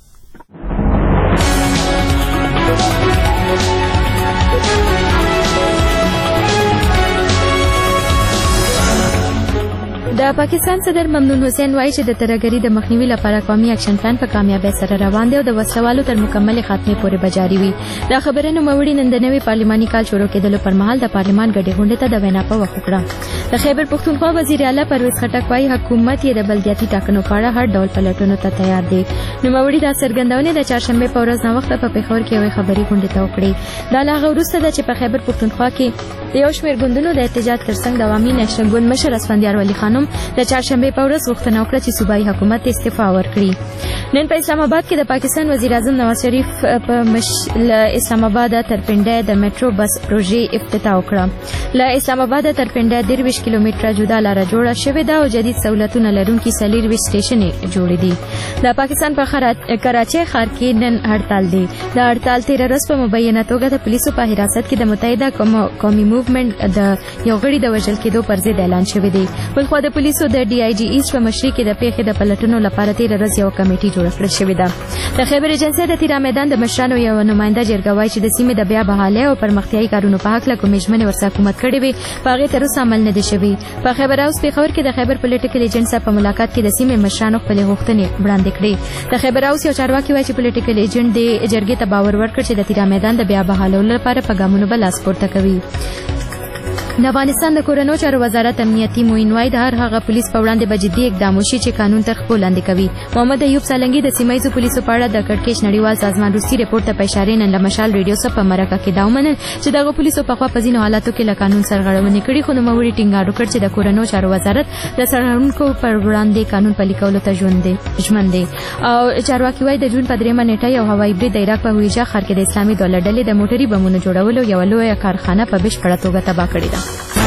د پاکستان صدر ممنون حسین وایي چې د ترهګرۍ د مخنیوي لپاره قومي اکشن پلان په کامیابۍ سره روان دی او د وسلوالو تر مکملې خاتمې پورې به جاري وي. دا خبره نوموړي نن د نوي پارلماني کال شروع کېدلو پر مهال د پارلمان ګډې غونډې ته د وینا په وخت وکړه. د خیبر پښتونخوا وزیر اعلی پرویز خټک وایي حکومت یې د بلدیاتي ټاکنو په اړه هر ډول پلټونو ته تیار دی. نوموړي دا څرګندونې د چهارشنبې په ورځ ناوخته په پېښور کې یوې خبري غونډې ته وکړې. دا له هغه وروسته ده چې په خیبر پښتونخوا کې د یو شمېر ګوندونو د احتجاج ترڅنګ د عوامي نېشنل ګوند مشر اسفندیار ولی خانم د چهارشنبې په ورځ غوښتنه وکړه چې صوبایي حکومت استعفا ورکړي. نن په اسلام آباد کې د پاکستان وزیر اعظم نواز شریف په له اسلام آباد تر پنډه د میټرو بس پروژې افتتاح وکړه. له اسلام آباد تر پنډه درویش کیلومتره جدا لار جوړه شوې ده او جدید سہولتونه لرونکي څلور سټیشن جوړ دي. د پاکستان په کراچۍ ښار کې نن هړتال دی. د هړتال تیر ورځ په مبینه توګه د پولیسو په حراست کې د متحده قومي موومېنټ د یو غړي د وژل کېدو پر ضد اعلان شوی دی. بلخوا د پولیسو د ډي آی جی ایست په مشرۍ کې د پیښې د پلټنو لپاره تیر ورځ یو کمیټي جوړه کړل شوې ده. د خیبر ایجنسۍ د تیرا میدان د مشرانو یو نماینده جرګه وایي چې د سیمې د بیا بحالۍ او پرمختیایي کارونو په هکله کومې ژمنې ورڅخه حکومت کړې وې په هغې تر اوسه عمل نه دی شوی. په خیبر هاوس پېښور کې د خیبر پولیټیکل ایجنټ صاحب په ملاقات کې د سیمې مشرانو خپلې غوښتنې وړاندې کړې. د خیبر هاوس یو چارواکي وایي چې پولیټیکل ایجنټ د جرګې ته باور ورکړ چې د تیرا میدان د بیا بحالولو لپاره په ګامونو به لاس پورته کوي. د افغانستان د کورنیو چارو وزارت امنیتي معین وایي د هر هغه پولیس په وړاندې به جدي اقدام وشي چې قانون تر پښو لاندې کوي. محمد ایوب سالنګي د سیمه ییزو پولیسو په اړه د کړکېچ نړیوال سازمان روسي رپورټ ته په اشاره نن له مشال ریډیو څخه په مرکه کې دا ومنل چې دغه پولیسو پخوا په ځینو حالاتو کې له قانون سرغړونې کړې، خو نوموړي ټینګار وکړ چې د کورنیو چارو وزارت د سرغړونکو پر وړاندې قانون پلي کولو ته ژمن دی. او چارواکي وایي د جون په درېیمه نیټه یو هوایي برید د عراق په هویجا ښار کې د اسلامي دولت ډلې د موټري بمونو جوړولو یوه لویه کارخانه په بشپړه توګه تباه کړې ده.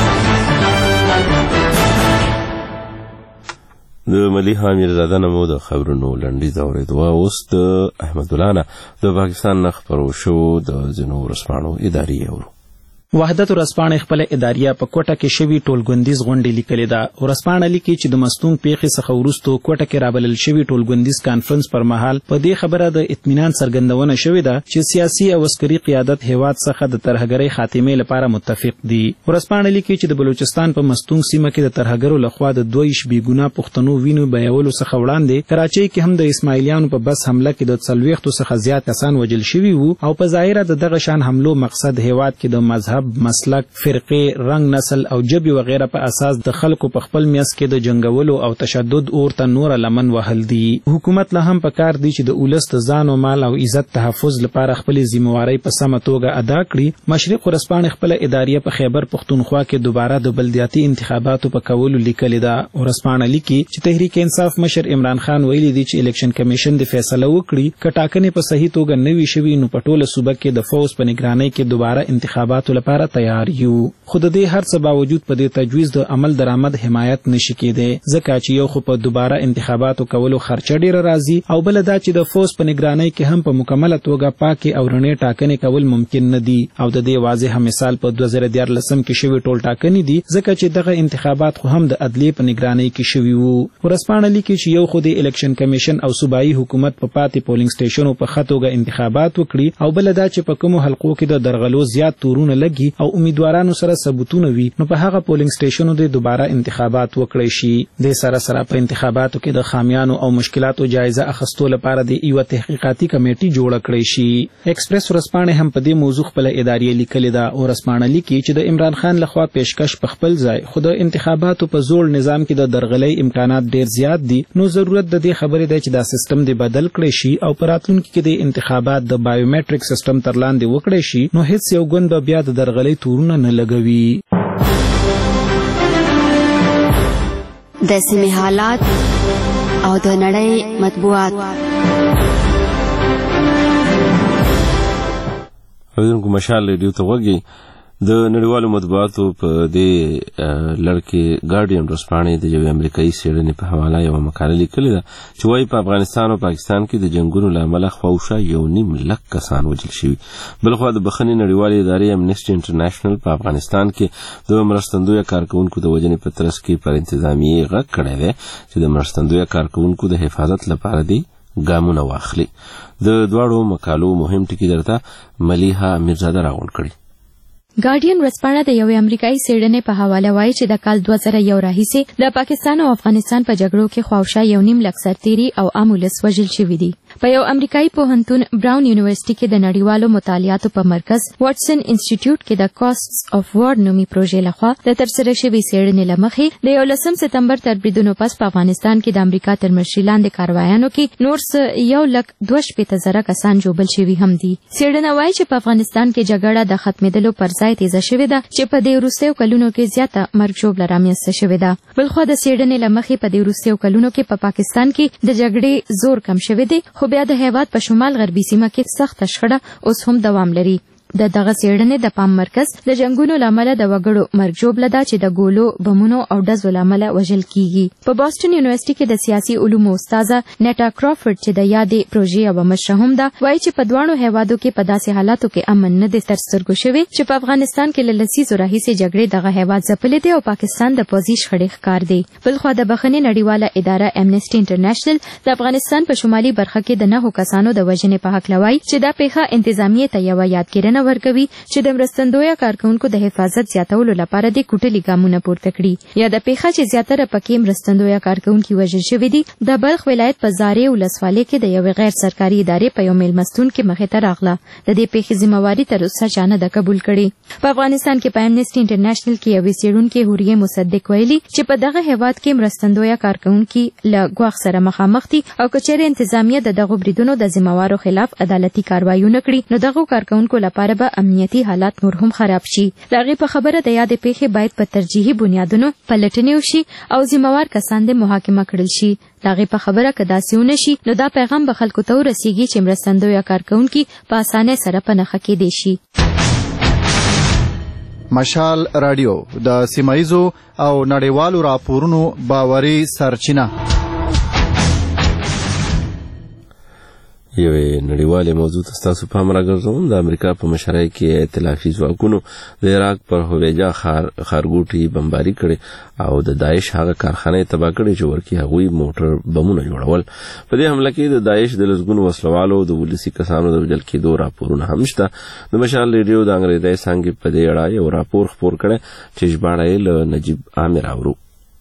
د ملي حامد زاده نه مو د خبرونو لنډیز اورېدو. اوس د احمد الله نه د پاکستان نه خپرو شوو د ځینو ورځپاڼو اداري اورو. وحدت ورځپاڼې خپل اداریه په کوټه کې شوي ټولګوندیز غونډې لیکلې ده. ورځپاڼه لیکي چې د مستونګ پیښې څخه وروسته کوټه کې رابلل شوي ټولګوندیز کانفرنس پر مهال په دې خبره د اطمینان څرګندونه شوې ده چې سیاسي او عسکري قیادت هیواد څخه د ترهګرۍ خاتمې لپاره متفق دي. ورځپاڼه لیکي چې د بلوچستان په مستونګ سیمه کې د ترهګرو لخوا د دوه ویشت بېګناه پښتنو وینو بیولو څخه وړاندې کراچۍ کې هم د اسماعیلیانو په بس حمله کې د څلوېښتو څخه زیات کسان وژل شوي وو او په ظاهره د دغه شان حملو مقصد هیواد کې د مذهب، مسلک، فرقې، رنګ، نسل او جبې وغیره په اساس د خلکو په خپل میاس کې د جنگولو او تشدد اور ته نور لمن وهل دي. حکومت له هم پکار دی چې د ولس د ځان او مال او عزت تحفظ لپاره خپل ذمہواری په سمه توګه ادا کړي. مشرق ورځپاڼې خپل اداریه په خیبر پښتونخوا کې دوباره د بلدیاتي انتخاباتو په کولو لیکلې ده. ورځپاڼه لیکي چې تحریک انصاف مشر عمران خان ویلي دی چې الیکشن کمیشن د فیصله وکړي که ټاکنې په صحیح توګه نه وي شوي نو په ټوله صوبه کې د فوز په نگرانۍ کې دوباره انتخاباتو لپاره تیار یو. خو د دې هر څه باوجود په دې تجویز د عمل درآمد حمایت نشي کېدی ځکه چې یو خو په دوباره انتخاباتو کولو خرچه ډیره راځي او بل دا چې د فوز په نگرانۍ کې هم په مکمله توګه پاکې او رڼې ټاکنې کول ممکن نه دي. او د دې واضح مثال په دوه زره دیارلسم کې شوي ټول ټاکنې دي ځکه چې دغه انتخابات خو هم د عدلیې په نگرانۍ کې شوي وو. ورځپاڼه لیکي چې یو خو د الیکشن کمیشن او صوبایي حکومت په پاتې پولینګ سټیشنو په ښه توګه انتخابات وکړي او بل دا چې په کومو حلقو کې د درغلو زیات تورونه لګي او امیدوارانو سره ثبوتونه وي نو په هغه پولینګ سټیشنو د دوباره انتخابات وکړي شي. د سره سره په انتخاباتو کې د خامیانو او مشکلاتو جایزه اخیستو لپاره د یو تحقیقاتي کمیټي جوړه کړې شي. ایکسپریس ورځپاڼه هم په دې موضوع خپل اداري لیکلې ده. ورځپاڼه لیکي چې د عمران خان لخوا پیشکش په خپل ځای خو د انتخاباتو په زوړ نظام کې د درغلۍ امکانات ډیر زیات دي نو ضرورت د دې خبرې ده چې دا سیستم د بدل کړي شي او په راتلونکي کې د انتخابات د بایومټریک سیستم تر لاندې وکړي شي نو هیڅ یو ګوند به بیا د درغلۍ تورونه نه لګوي. د سیمې حالات او د نړۍ مطبوعات. اوریدونکو مشال ریډیو ته وګورئ. د نړیوالو مطبوعاتو په دې لړ کې ګارډین ورځپاڼې د یوې امریکایي څېړنې په حواله یوه مقاله لیکلې ده چې وایي په افغانستان او پاکستان کې د جنګونو له امله خواوشا یو نیم لک کسان وژل شوي. بلخوا د بخښنې نړیوالې ادارې امنیسټي انټرنیشنل په افغانستان کې د مرستندویه کارکوونکو د وژنې په ترڅ کې پر انتظامیې غږ کړی دی چې د مرستندویه کارکوونکو د حفاظت لپاره دی ګامونه واخلي. د دواړو مقالو مهم ټکي درته ملیحه میرزاده راغونډ کړي. ګارډین ورځپاڼه د یوې امریکایي څېړنې په حواله وایي چې د کال دوه زره یو راهیسې د پاکستان او افغانستان په جګړو کې خواوشا یو نیم لک سرتیري او عام ولس وژل شوي دي. په یو امریکایي پوهنتون براون یونیورسيټي کې د نړیوالو مطالعاتو په مرکز واټسن انسټیټیوټ کې د کاسټس اف وار نومي پروژې لخوا د ترسره شوې څېړنې له مخې د یولسم سپتمبر تر بریدونو پس په افغانستان کې د امریکا تر مشرۍ لاندې کاروایانو کې نور څه یو لک دوه شپېته زره کسان ژوبل شوي هم دي. څېړنه وایي چې په افغانستان کې جګړه د ختمېدلو پر ځای تیزه شوې ده چې په دې وروستیو کلونو کې زیاته مرګ ژوبله رامنځته شوې ده. بلخوا د څېړنې له مخې په دې وروستیو کلونو کې په پاکستان کې د جګړې زور کم شوی دی، خو بیا د هېواد په شمال غربي سیمه کې سخته شخړه اوس هم دوام لري. د دغه څېړنې د پام مرکز د جنګونو له امله د وګړو مرګ ژوبله ده چې د ګولو بمونو او ډزو له امله وژل کیږي. په باسټن یونیورسيټي کې د سیاسي علومو استاده نیټا کرافورډ چې د یادې پروژې یوه مشره هم ده وایي چې په دواړو هېوادو کې په داسې حالاتو کې امن نه دی تر سترګو شوی چې په افغانستان کې له لسیزو راهیسې جګړې دغه هېواد ځپلی دی او پاکستان د پوځي شخړې ښکار دی. بلخوا د بخښنې نړیواله اداره امنیسټي انټرنیشنل د افغانستان په شمالي برخه کې د نهو کسانو د وژنې په هکله وایي چې دا پیښه انتظامیې ته یوه یادګیرنه ورکوي چې د مرستندویه کارکوونکو د حفاظت زیاتولو لپاره د کوټلي ګامونه پورته کړي. یا د پیښه چې زیاتره پکې مرستندویه کارکوونکي وژل شوي دي د بلخ ولایت په زارې ولسوالۍ کې د یوې غیر سرکاري ادارې په یو میلمستون کې مخې ته راغله. د دې پیښې ذمہواري تر اوسه چا نه ده قبول کړې. په افغانستان کې په امنیسټي انټرنیشنل کې یوې څېړونکې حوریې مصدق ویلي چې په دغه هېواد کې مرستندویه کارکوونکي له ګواښ سره مخامخ دي او که چېرې انتظامیه د دغو بریدونو د ذمہوارو خلاف عدالتي کاروایونه کړي نو دغو کارکوونکو لپاره به امنیتي حالات نور هم خراب شي. د هغې په خبره د یادې پیښې باید په ترجیحي بنیادونو پلټنې وشي او ذمہوار کسان د محاکمه کړل شي. د هغې په خبره که داسې ونه شي نو دا پیغام به خلکو ته ورسیږي چې مرستندویه کارکوونکي په اسانۍ سره په نښه کیدی شي. مشال رادیو د سیمایزو او نړیوالو راپورونو باوري سرچینه. یوې نړیوالې موضوع ته ستاسو پام راګرځوم. د امریکا په مشرۍ کې ائتلافي ځواکونو د عراق پر هویجا ښارګوټي بمباري کړې او د داعش هغه کارخانې تباه کړې چې ورکې هغوی موټر بمونه جوړول. په دې حمله کې د داعش د لسګونو وسلوالو د ولسي کسانو د وژل کېدو راپورونه هم شته. د مشال ریډیو د انګریزۍ څانګې په دې اړه یو راپور خپور کړی چې ژباړه یې له نجیب عامر اورو.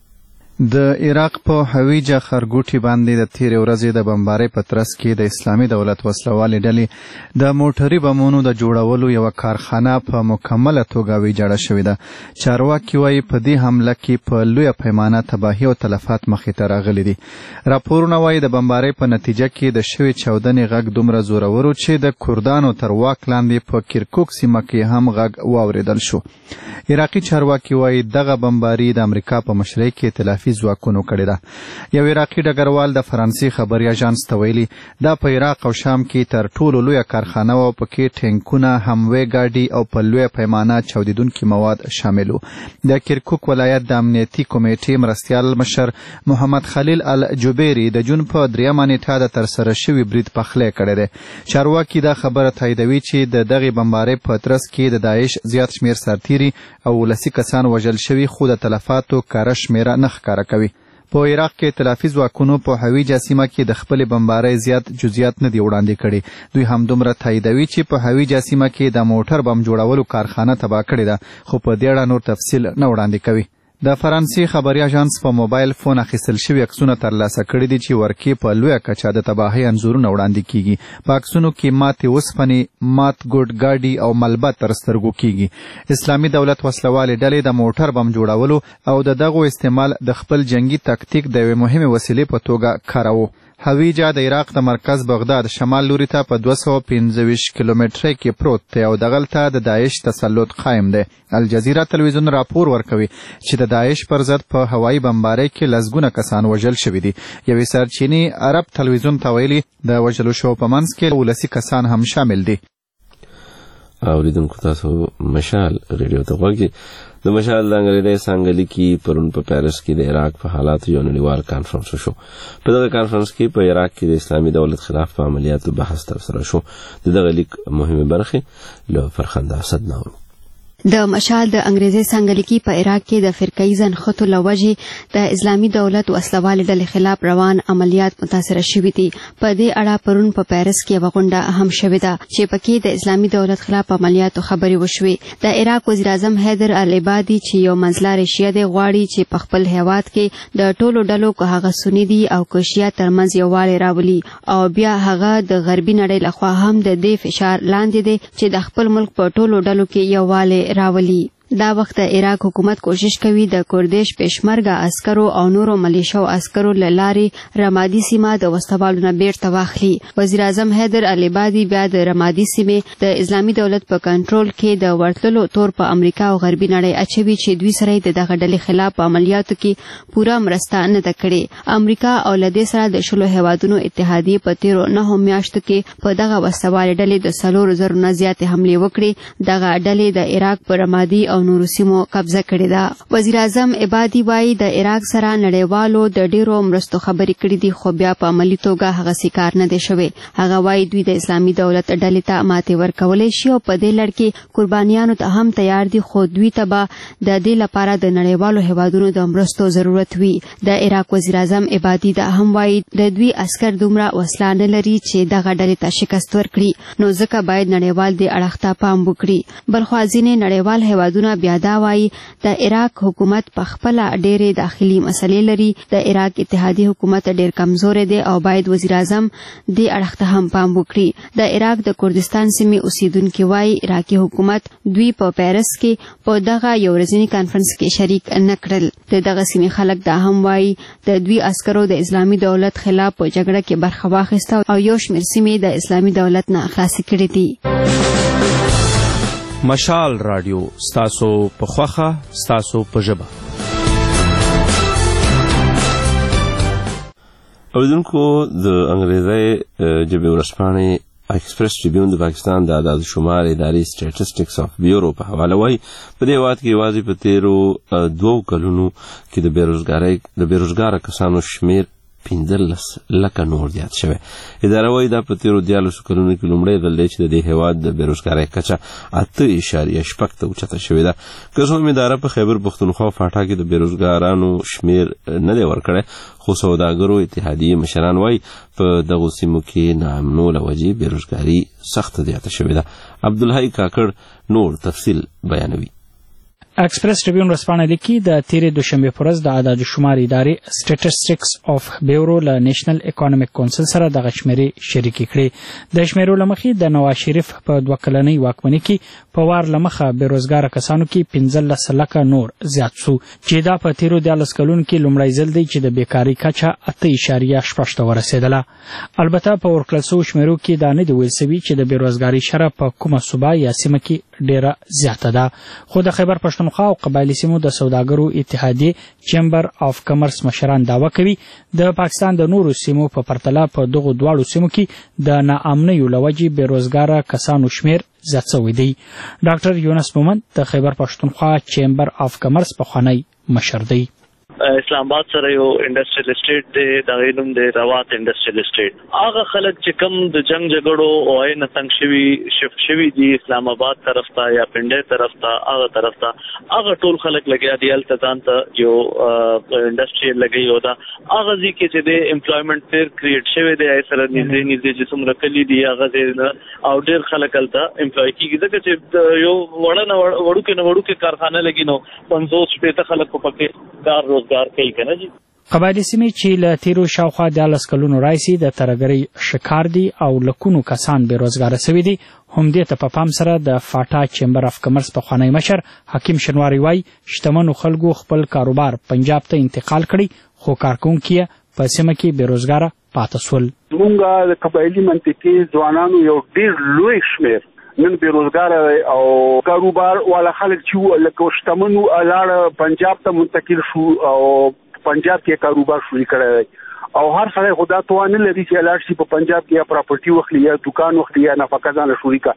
د عراق په هویجا ښارګوټي باندې د تیرې ورځې د بمبارۍ په ترڅ کې د اسلامي دولت وسلوالې ډلې د موټري بمونو د جوړولو یوه کارخانه په مکمله توګه ویجاړه شوې ده. چارواکي وایي په دې حمله کې په لویه پیمانه تباهي او تلفات مخې ته راغلي دي. راپورونه وایي د بمبارۍ په نتیجه کې د شوې چاودنې غږ دومره زورور و چې د کردانو تر واک لاندې په کرکوک سیمه کې هم غږ واورېدل شو. عراقي چارواکي وایي دغه بمباري د امریکا په مشرۍ کې ائتلافي ځواکونو کړې ده. یو عراقي ډګروال د فرانسې خبري اژانس ته ویلي دا په عراق او شام کې تر ټولو لویه کارخانه وه او پکې ټینکونه، هموی ګاډي او په لویه پیمانه چاودېدونکي مواد شامل وو. د کرکوک ولایت د امنیتي کمیټې مرستیال مشر محمد خلیل الجبیري د جون په دریمه نیټه د ترسره شوي برید پخلی کړی دی. چارواکي دا خبره تاییدوي چې د دغې بمبارۍ په ترڅ کې د داعش زیات شمېر سرتیري او ولسي کسان وژل شوي خو د تلفاتو کره شمېره نه ښکاره کوي. په عراق کې ائتلافي ځواکونو په هویجا سیمه کې د خپلې بمبارۍ زیات جزئیات نه دي وړاندې کړي. دوی همدومره تاییدوي چې په هویجا سیمه کې د موټر بم جوړولو کارخانه تباه کړې ده خو په دې اړه نور تفصیل نه وړاندې کوي. د فرانسې خبري اژانس په موبایل فون اخیستل شوي عکسونه ترلاسه کړي دي چې ورکې په لویه کچه د تباهۍ انځورونه وړاندې کیږي. په عکسونو کې ماتې اوسپنې، مات ګوډ ګاډي او ملبه تر سترګو کیږي. اسلامي دولت وسلوالې ډلې د موټر بم جوړولو او د دغو استعمال د خپل جنگي تکتیک د یوې مهمې وسیلې په توګه کاروه. هویجا د عراق د مرکز بغداد شمال لوري ته په دوه سوه پنځه ویشت کیلومترۍ کې پروت دی او دغلته د داعش تسلط قایم دی. الجزیره تلویزیون راپور ورکوي چې د داعش پر ضد په هوایي بمبارۍ کې لسګونه کسان وژل شوي دي. یوې سرچینې عرب تلویزیون ته ویلي د وژلو شوو په منځ کې ولسي کسان هم شامل دي. اوریدونکو تاسو مشال ریډیو ته غوږی د مشال د انګریزي څنګه لیکي پرون په پیرس کې د عراق په حالات یو نړیوال کانفرنس شو. په دغه کانفرنس کې په عراق کې د اسلامي دولت خلاف په عملیاتو بحث ترسره شو. دغه لیک مهمه برخه له فرخنده اسد نورو. د مشال د انګریزي څنګهلیکي په عراق کې د فرقې ځنخطو لوجې د اسلامي دولت وسلوال ډلې خلاف روان عملیات متاثر شوي دي. په دې اړه پرون په پیرس کې وغونډه هم شوې ده چې پکې د اسلامي دولت خلاف عملیاتو خبرې وشوې. د عراق وزیر اعظم حیدر العبادي چې یو منځلاري شیعه دی غواړي چې په خپل هیواد کې د ټولو ډلو که هغه سني دي او که شیعه ترمنځ یووالی راولي او بیا هغه د غربي نړۍ لخوا هم د دې فشار لاندې دی چې د خپل ملک په ټولو ډلو کې یووالی راولي. دا وخت عراق حکومت کوشش کوي د کوردش پېشمرګه عسکرو او نورو ملیشو عسکرو له لارې رمادي سیمه د وسوالو نه بیرته واخلي. وزیر اعظم حیدر العبادي بیا د رمادي سیمې د اسلامي دولت په کنټرول کې د ورتللو تور په امریکا او غربي نړۍ اچوي چې دوی سره د دغه ډلې خلاف په عملیاتو کې پوره مرسته نه ده کړې. امریکا او له دې سره د شلو هیوادونو اتحادیې په تیرو نهو میاشتو کې په دغه وسوالې ډلې د څلورو زرو نه زیاتې حملې وکړې. دغه ډلې د عراق په رمادي او نورو سیمو قبضه کړې ده. وزیر اعظم عبادي وایي د عراق سره نړیوالو د ډیرو مرستو خبرې کړې دي خو بیا په عملي توګه هغه کار نه دی شوی. هغه وایي دوی د اسلامي دولت ډلې ته ماتې ورکولی شي او په دې لړ کې قربانیانو ته هم تیار دي خو دوی ته به د دې لپاره د نړیوالو هیوادونو د مرستو ضرورت وي. د عراق وزیر اعظم عبادي دا هم وایي د دوی عسکر دومره وسله نه لري چې دغه ډلې ته شکست ورکړي نو ځکه باید نړیوال دې اړخ ته پام وکړي. بلخو ځینې نړیوال هیوادونه بیا دا وایي د عراق حکومت په خپله ډېرې داخلي مسلې لري. د عراق اتحادي حکومت ډېر کمزوری دی او باید وزیر اعظم دې اړخ ته هم پام وکړي. د عراق د کردستان سیمې اوسیدونکي وایي عراقي حکومت دوی په پیرس کې په دغه یو ورځني کانفرنس کې شریک نه کړل. د دغه سیمې خلک دا هم وایي د دوی عسکرو د اسلامي دولت خلاف په جګړه کې برخه واخیسته او یو شمېر سیمې د اسلامي دولت نه خلاصې کړې دي. مشال رادیو ستاسو په خوخه ستاسو په ژبه. اوریدونکو د انګریزي ژبې ورځپاڼې ایکسپریس ټریبیون د پاکستان د اعداد شمار ادارې سټیټسټکس اف بیورو په حواله وایي په دې هیواد کې یوازې په تیرو دوو کلونو کې د بیروزګارۍ د بیروزګاره کسانو شمیر پنځلس لکه نور زیات شوی. اداره وایي دا په تیرو دیارلسو کلونو کې لومړی ځل دی چې د دې هیواد د بیروزګارۍ کچه اته اعشاریه شپږ ته اوچته شوې ده. که څه هم اداره په خیبر پښتونخوا او فاټا کې د بیروزګارانو شمیر نه دی ورکړی خو سوداګرو اتحادیې مشران وایي په دغو سیمو کې ناامنو له وجې بیروزګاري سخته زیاته شوې ده. عبدالحی کاکړ نور تفصیل بیانوي. ایکسپریس ټریبیون ورځپاڼه لیکي د تیرې دوشنبې په ورځ د اعداد شمار ادارې سټیټسټکس اف بیورو له نیشنل اکانومیک کونسل سره دغه شمیرې شریکې کړې. د شمیرو له مخې د نواز شریف په دوه کلنۍ واکمنۍ کې په وار له مخه بیروزګاره کسانو کې پنځلس لکه نور زیات سو چې دا په تیرو دیارلس کلونو کې لومړی ځل دی چې د بیکارۍ کچه اته اعشاریه شپږ ته ورسېدله. البته په ورکړل سوو شمیرو کې دا نه دي ویل سوي چې د بیروزګارۍ شرح په کومه صوبه یا سیمه کې ډېره زیاته ده. خو د خیبر پښتونخوا او قبایلي سیمو د سوداګرو اتحادیې چیمبر اف کمرس مشران دعوه کوي د پاکستان د نورو سیمو په پرتله په دغو دواړو سیمو کې د ناامنیو له وجې بیروزګاره کسانو شمیر زیات شوی دی. ډاکټر یونس مومند د خیبر پښتونخوا چیمبر اف کمرس پخوانی مشر دی. اسلام آباد سره یو انډستریل اسټیټ دی د غینوم د روات انډستریل اسټیټ هغه خلک چې کم د جنگ جګړو او عین تنګ شوي شفت شوي دي اسلام آباد طرف ته یا پنډه طرف ته هغه طرف ته هغه ټول خلک لګیا دي هلته ځان ته یو انډستریل لګي او دا هغه ځای کې چې د امپلایمنټ پیر کریټ شوی دی سره نږدې نږدې چې څومره کلي دي هغه او ډېر خلک هلته امپلای کېږي ځکه چې یو وړه نه وړوکې نه وړوکې کارخانه لګي نو پنځوس شپېته خلک په پکې کار روزګار کوي کنه جی. قبایلي سیمې چې له تیرو شاوخوا دیارلس کلونو راهیسې د ترهګرۍ شکار دي او لکونو کسان بېروزګاره سوي دي همدې ته په پام سره د فاټا چیمبر اف کمرس پخوانی مشر حکیم شنواری وایي شتمنو خلکو خپل کاروبار پنجاب ته انتقال کړي خو کارکوونکي یې په سیمه کې بېروزګاره پاته سول. زمونږ د قبایلي منطقې ځوانانو یو ډېر لوی شمېر نن بیروزګار او کاروبار والا خلک چې لکه شتمنو لاړ پنجاب ته منتقل شو او پنجاب کې کاروبار شروع کړی او هر سړی خدا توان لري چې لاړ شي په پنجاب کې یا پراپرټي واخلي یا دکان واخلي یا نفقه ځان شروع کا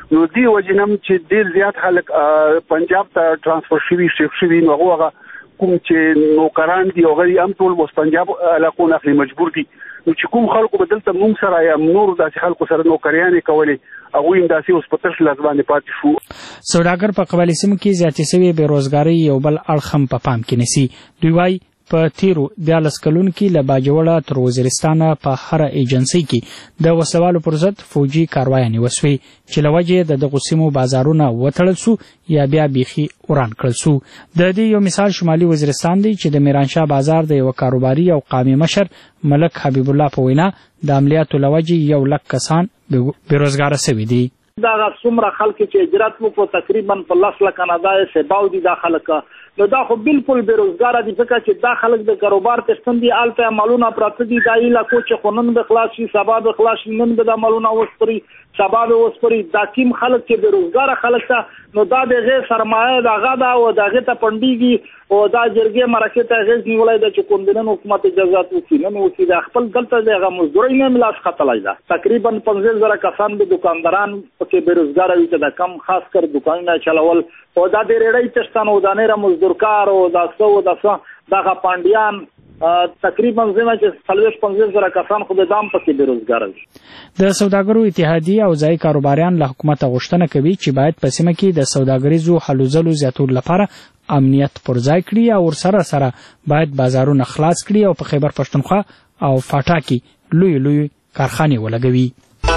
نو دی وجنم چې ډیر زیات خلک پنجاب ته ترانسفر شوي شیف شوي نو هغه کوم چې نوکران دي او غړي هم ټول اوس پنجاب علاقو نه مجبور دي نو چې کوم خلکو بدلته موږ سره یا نور داسې خلکو سره نوکریانې کولې هغوی هم داسې اوس په تش لاس باندې پاتې شو. سوداګر په قبایلي سیمو کې زیاتې سوې بېروزګارۍ یو بل اړخ هم په پام کې نیسي. دوی وایي په تیرو دیارلس کلونو کې له باجوړه تر وزیرستانه په هره ایجنسۍ کې د وسوالو پر ضد فوجي کاروایانې وسوې چې له وجې د دغو سیمو بازارونه وتړل سو یا بیا بیخي وران کړل سو. د دې یو مثال شمالي وزیرستان دی چې د میرانشاه بازار د یو کاروباري او قامي مشر ملک حبیب الله په وینا د عملیاتو له وجې یو لک کسان بېروزګاره سوي دي. دا څومره خلک چې هجرت وکړو تقریبا په لس لکه نه دا سباو دي دا خلک نو دا خو بالکل بیروزګاره دي ځکه چې دا خلک د کاروبار تشتن دي آلته عملونه پراته دي دا علاقو چې خو نن به خلاص شي سبا به خلاص شي نن به د عملونه وسپري سبا به وسپري دا کیم خلک چې بیروزګاره خلک ته نو دا دغه سرمایه دغه دا او دغه ته پندېږي او دا جرګې مرکه ته غږ نیولای د چې کوندنن حکومت اجازه وکړي نن وکړي د خپل دلته دغه مزدوري نه ملاس خطلای دا تقریبا پنځه زره کسان به دکانداران پکې بیروزګار وي چې دا کم خاص کر دکانونه چلول او دا د ریړۍ تشتان او دا نه مزدورکار او دا څو دا څو دغه پاندیان تقریبا زما چې څلوېښت پنځه زره کسان خو د دام پکې بیروزګار دي. د سوداګرو اتحادیه او ځایي کاروباریان له حکومت غوښتنه کوي چې باید په سیمه کې د سوداګریزو هلو ځلو زیاتولو لپاره امنیت پر ځای کړي او ورسره سره باید بازارونه خلاص کړي او په خیبر پښتونخوا او فاټا کې لوی لوی کارخانې ولګوي.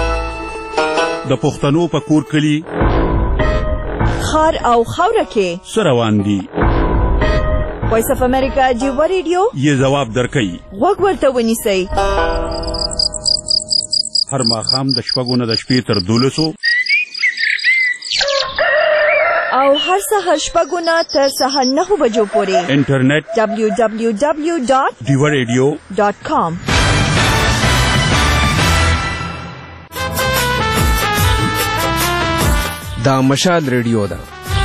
د پښتنو په کور کلي خار او خاوره کې څه روان دي وایس اف امریکا جیوا ریډیو یې ځواب درکوي. غوږ ورته ونیسئ. هر ماښام د شپږو نه د شپې تر دولسو او هر سهار شپږو نه تر سهار نهو بجو پورې انټرنیټ ډبلیو ډبلیو ډبلیو ډاټ ډیوا ریډیو ډاټ کام. دا مشال ریډیو ده.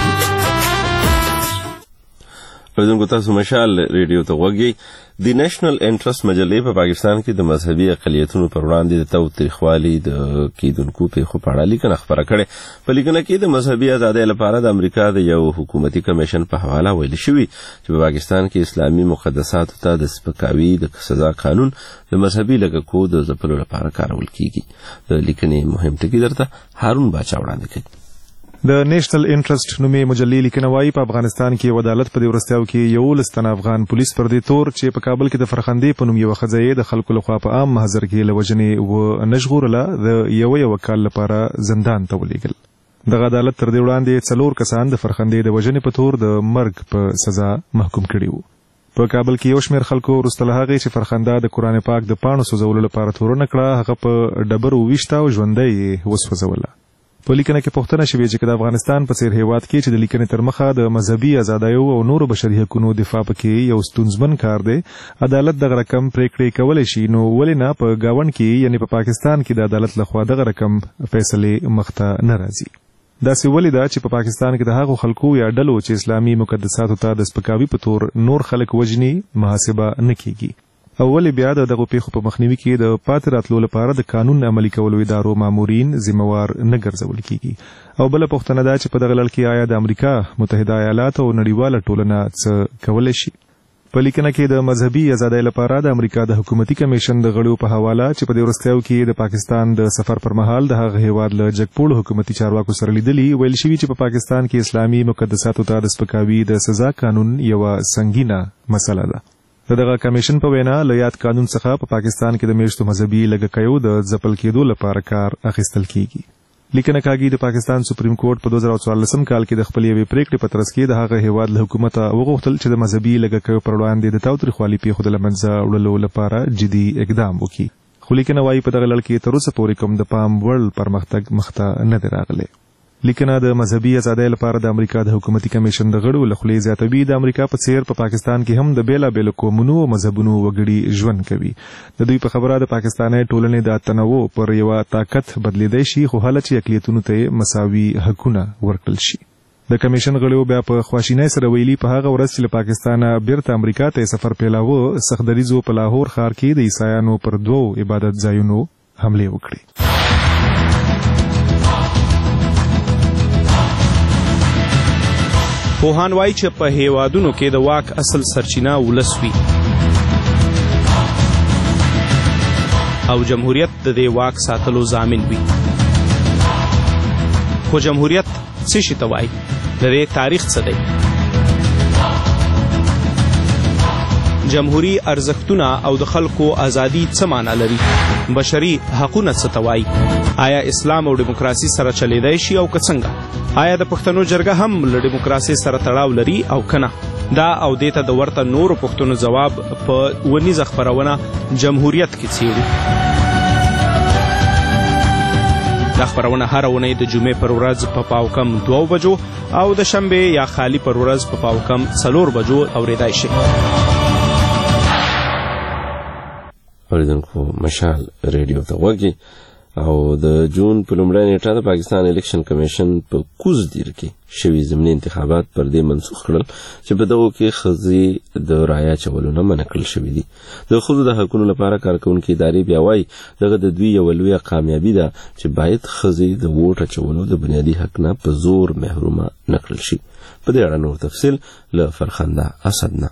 پرځونکو تاسو مشال ریډیو ته غوږی. د نېشنل انټرست مجلې په پاکستان کې د مذهبي اقلیتونو پر وړاندې د تاوتریخوالي د کیدونکو پیښو په اړه لیکنه خپره کړې. په لیکنه کې د مذهبي ازادۍ لپاره د امریکا د یو حکومتي کمیشن په حواله ویل شوي چې په پاکستان کې اسلامي مقدساتو ته د سپکاوي د سزا قانون د مذهبي لږکو د ځپلو لپاره کارول کیږي. د لیکنې مهم ټکي درته هارون باچا وړاندې کوي. د نېشنل انټرست نومې مجلې لیکنه وايي په افغانستان کې عدالت په دې ورستیاو کې یولس تنه افغان پولیس پر دې تور چې په کابل کې د فرخندې په نوم یو ښځه د خلکو لخوا په عام محضر کې له وجنې و نشغورله د یو یو کال لپاره زندان ته ولېږل. دغه عدالت تر دې وړاندې څلور کسان د فرخندې د وجنې په تور د مرګ په سزا محکوم کړي وو. په کابل کې یو شمېر خلکو وروسته له هغې چې فرخنده د قرآن پاک د پاڼو سوځولو لپاره تورونه کړه هغه په ډبرو وویشته او ژوندی یې وسوځوله. په لیکنه کې پوښتنه شوې چې د افغانستان په څیر هیواد کې چې د لیکنې تر مخه د مذهبي ازادیو او نورو بشري حقوقو دفاع پکې یو ستونزمن کار دی عدالت دغه رقم پریکړې کولی شي نو ولې نه په گاوند کې یعنی په پاکستان کې د عدالت لخوا دغه رقم فیصلې مخته نه راځي. داسې ولې ده چې په پاکستان کې د هغو خلکو یا ډلو چې اسلامي مقدساتو ته د سپکاوي په تور نور خلک وژني محاسبه نه کیږي او ولې بیا د دغو پیښو په مخنیوي کې د پاتې راتلو لپاره د قانون عملي کولو ادارو مامورین ذمہوار نه ګرځول کیږي. او بله پوښتنه ده چې په دغه لړ کې آیا د امریکا متحده ایالات او نړیواله ټولنه څه کولی شي. په لیکنه کې د مذهبي ازادۍ لپاره د امریکا د حکومتي کمیشن د غړو په حواله چې په دې وروستیو کې د پاکستان د سفر پر مهال د هغه هیواد له جګپوړو حکومتي چارواکو سره لیدلي ویل شوي چې په پاکستان کې اسلامي مقدساتو ته د سپکاوي د سزا قانون یوه سنګینه مسله ده. د دغه کمیشن په وینا له یاد قانون څخه په پاکستان کې د میشتو مذهبي لږکیو د ځپل کېدو لپاره کار اخیستل کیږي. لیکنه کاږي د پاکستان سپریم کورټ په دوه زره څوارلسم کال کې د خپلې یوې پریکړې په ترڅ کې د هغه هیواد له حکومته وغوښتل چې د مذهبي لږکیو پر وړاندې د تاوتریخوالي پیښو د له منځه وړلو لپاره جدي اقدام وکړي. خو لیکنه وايي په دغه لړ کې تر اوسه پورې کوم د پام وړ پرمختګ مخته نه دی راغلی. لیکنه د مذهبي ازادۍ لپاره د امریکا د حکومتي کمیشن د غړو له خولې زیاتوي د امریکا په څیر په پاکستان کې هم د بیلابیلو قومونو او مذهبونو وګړي ژوند کوي. د دوی په خبره د پاکستاني ټولنې د تنوع پر یوه طاقت بدلیدای شي خو حاله چې اقلیتونو ته مساوي حقونه ورکړل شي. د کمیشن غړو بیا په خواشینۍ سره ویلي په هغه ورځ چې له پاکستانه بیرته امریکا ته سفر پیلاوه سختدریځو په لاهور ښار کې د عیسایانو پر دوو عبادت ځایونو حملې وکړې. پوهان وایي چې په هیوادونو کې د واک اصل سرچینه ولس وي او جمهوریت د دې واک ساتلو ضامن وي. خو جمهوریت څه شي ته وایي؟ د دې تاریخ څه دی؟ جمهوری ارزښتونه او د خلکو ازادي څه معنا لري؟ بشري حقونه څه ته وایي؟ آیا اسلام او دیموکراسي سره چلیدای شي او که څنګه؟ آیا د پښتنو جرګه هم له دیموکراسي سره تړاو لري او کنه؟ دا او دیته د ورته نورو پښتنو ځواب په ونیزه خپرونه جمهوریت کې څیړو. دا خپرونه هر اونۍ د جمعې پر ورځ په پاو کم دوه بجو او د شنبې یا خالی پر ورځ په پاو کم څلور بجو اوریدای شي. اوریدونکو مشال ریډیو ته غوږی او د جون په لومړۍ نیټه د پاکستان الیکشن کمیشن په کوز دیر کې شوي ضمني انتخابات پر دې منسوخ کړل چې په دغو کې ښځې د رایه اچولو نه منع کړل شوي دي. د ښځو د حقونو لپاره کارکوونکې ادارې بیا وایي دغه د دوی یوه لویه کامیابي ده چې باید ښځې د ووټ اچولو د بنیادي حق نه په زور محرومه نه کړل شي. په دې اړه نور تفصیل له فرخنده اسد نه.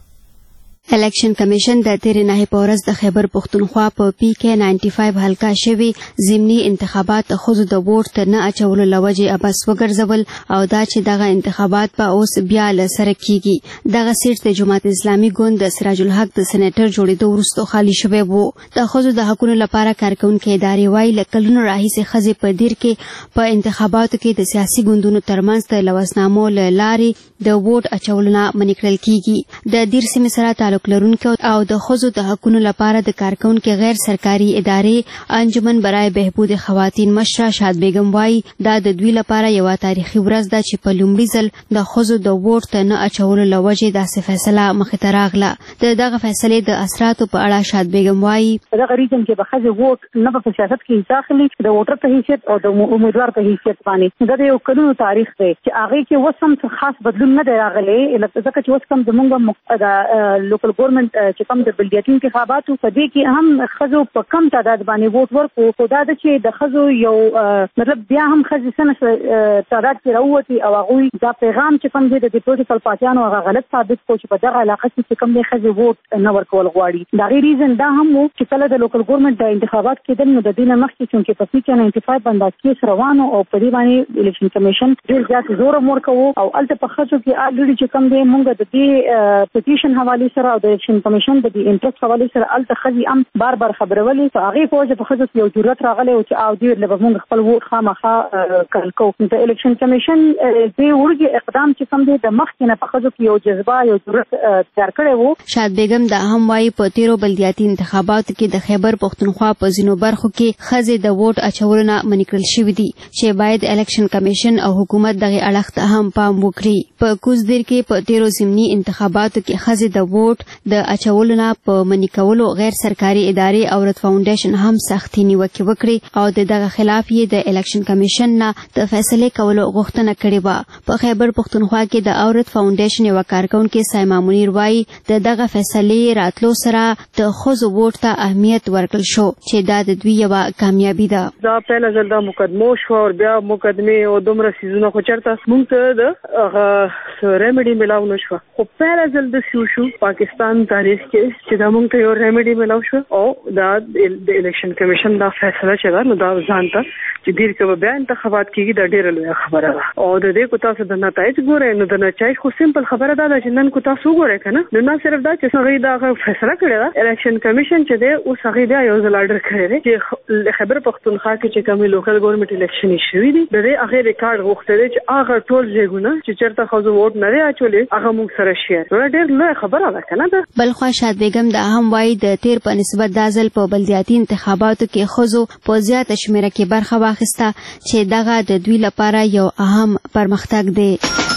الیکشن کمیشن د تیرې نهې په ورځ د خیبر پښتونخوا په پی کې ناینټي فایو حلقه شوي ضمني انتخابات د ښځو د ووټ ته نه اچولو له وجې عبث وګرځول او دا چې دغه انتخابات به اوس بیا له سره کیږي. دغه سیټ د جماعت اسلامي ګوند د سراج الحق د سېنیټر جوړېدو وروسته خالي شوی و. د ښځو د حقونو لپاره کارکوونکې ادارې وایي له کلونو راهیسې ښځې په دیر کې په انتخاباتو کې د سیاسي ګوندونو ترمنځ د لوسنامو له لارې د ووټ اچولو نه منع کړل کیږي. د دیر سیمې سره تعلق لرونکو او د ښځو د حقونو لپاره د کارکوونکو غیر سرکاري ادارې انجمن برای بهبود خواتین مشره شاد بیگم وایي دا د دوی لپاره یوه تاریخي ورځ ده چې په لومړي ځل د ښځو د ووټ ته نه اچولو له وجې داسې فیصله مخې ته راغله. د دغه فیصلې د اثراتو په اړه شاد بیگم وایي دغه ریجن کې به ښځې ووټ نه په سیاست کې حصه اخلي د ووټر په حیثیت او د امیدوار په حیثیت باندې. دا د یو کلونو تاریخ دی چې هغې کې اوس هم خاص بدلون نه دی راغلی ځکه چې اوس کوم زموږ د لوکل ګورنمنټ چې کوم د بلدیاتي انتخاباتو په دې کې هم ښځو په کم تعداد باندې ووټ ورکړو. خو دا ده چې د ښځو یو مطلب بیا هم ښځې څه نه تعداد کې راووتې او هغوی دا پیغام چې کوم دی د دې پولیټیکل پارټیانو هغه غلط ثابت کړو چې په دغه علاقه کې چې کوم دی ښځې ووټ نه ورکول غواړي. د هغې ریزن دا هم و چې کله د لوکل ګورنمنټ د انتخابات کېدل نو د دې نه مخکې چونکې په پی کې ناینټي فایو باندې کیس روانو او په دې باندې الیکشن کمیشن ډېر زیات زور هم ورکوو او هلته په ښځو کې الریډي چې کوم دی مونږ د دې پټیشن حوالې سره او د الیکشن کمیشن د دې انټرست حوالې سره هلته ښځې هم بار بار خبرولې په هغې په وجه په ښځو کې یو جرأت راغلی و چې او دې له به مونږ خپل ووټ خامخا کړل کوو. د الیکشن کمیشن دې وړوکي اقدام چې کوم دی د مخکې نه په ښځو کې یو جذبه یو جرأت تیار کړی و. شاد بیگم دا هم وایي په تیرو بلدیاتي انتخاباتو کې د خیبر پښتونخوا په ځینو برخو کې ښځې د ووټ اچولو نه منع کړل شوي دي چې باید الیکشن کمیشن او حکومت دغې اړخ ته هم پام وکړي. په کوز دیر کې په تیرو ضمني انتخاباتو کې ښځې د ووټ د اچولو نه په منع کولو غیر سرکاري ادارې عورت فاونډیشن هم سختي نیوکې وکړې او د دغه خلاف یې د الیکشن کمیشن نه د فیصلې کولو غوښتنه کړې وه. په خیبر پښتونخوا کې د عورت فاونډیشن یوه کارکوونکې سایما منیر وایي د دغه فیصلې راتلو سره د ښځو ووټ ته اهمیت ورکړل شو چې دا د دوی یوه کامیابي ده. دا پهله ځل دا مقدمو شوه او بیا مقدمې او دومره څیزونه خو چېرته موږ ته د هغه ریمیډي میلاو نه شوه. خو پهله ځل داسې وشو پاکستان تاریخ کې چې دا موږ ته یو ریمیډي میلاو شوه او دا د الیکشن کمیشن دا فیصله چې ده نو دا ځان ته چې دیر کې به بیا انتخابات کېږي دا ډېره لویه خبره ده. او د دې کو تاسو د نتایج ګورئ نو د نتایج خو سمپل خبره دا ده چې نن کو تاسو وګورئ که نه نو نه صرف دا چې هغوی دا فیصله کړې ده الیکشن کمیشن چې دی اوس هغوی بیا یو ځل آرډر کړی دی چې خیبر پښتونخوا کې چې کومې لوکل ګورنمنټ الیکشنې شوي دي د دې هغې ریکارډ غوښتی دی چې هغه ټول ځایونه چې چېرته ښځو ووټ نه دی اچولی هغه موږ سره شیر نو ډېر لویه خبره ده که نه ده. بلخوا شاد بیگم دا هم وایي د تیر په نسبت دا ځل په بلدیاتي انتخاباتو کې ښځو په زیاته شمېره کې برخه واخیسته چې دغه د دوی لپاره یو اهم پرمختګ دی.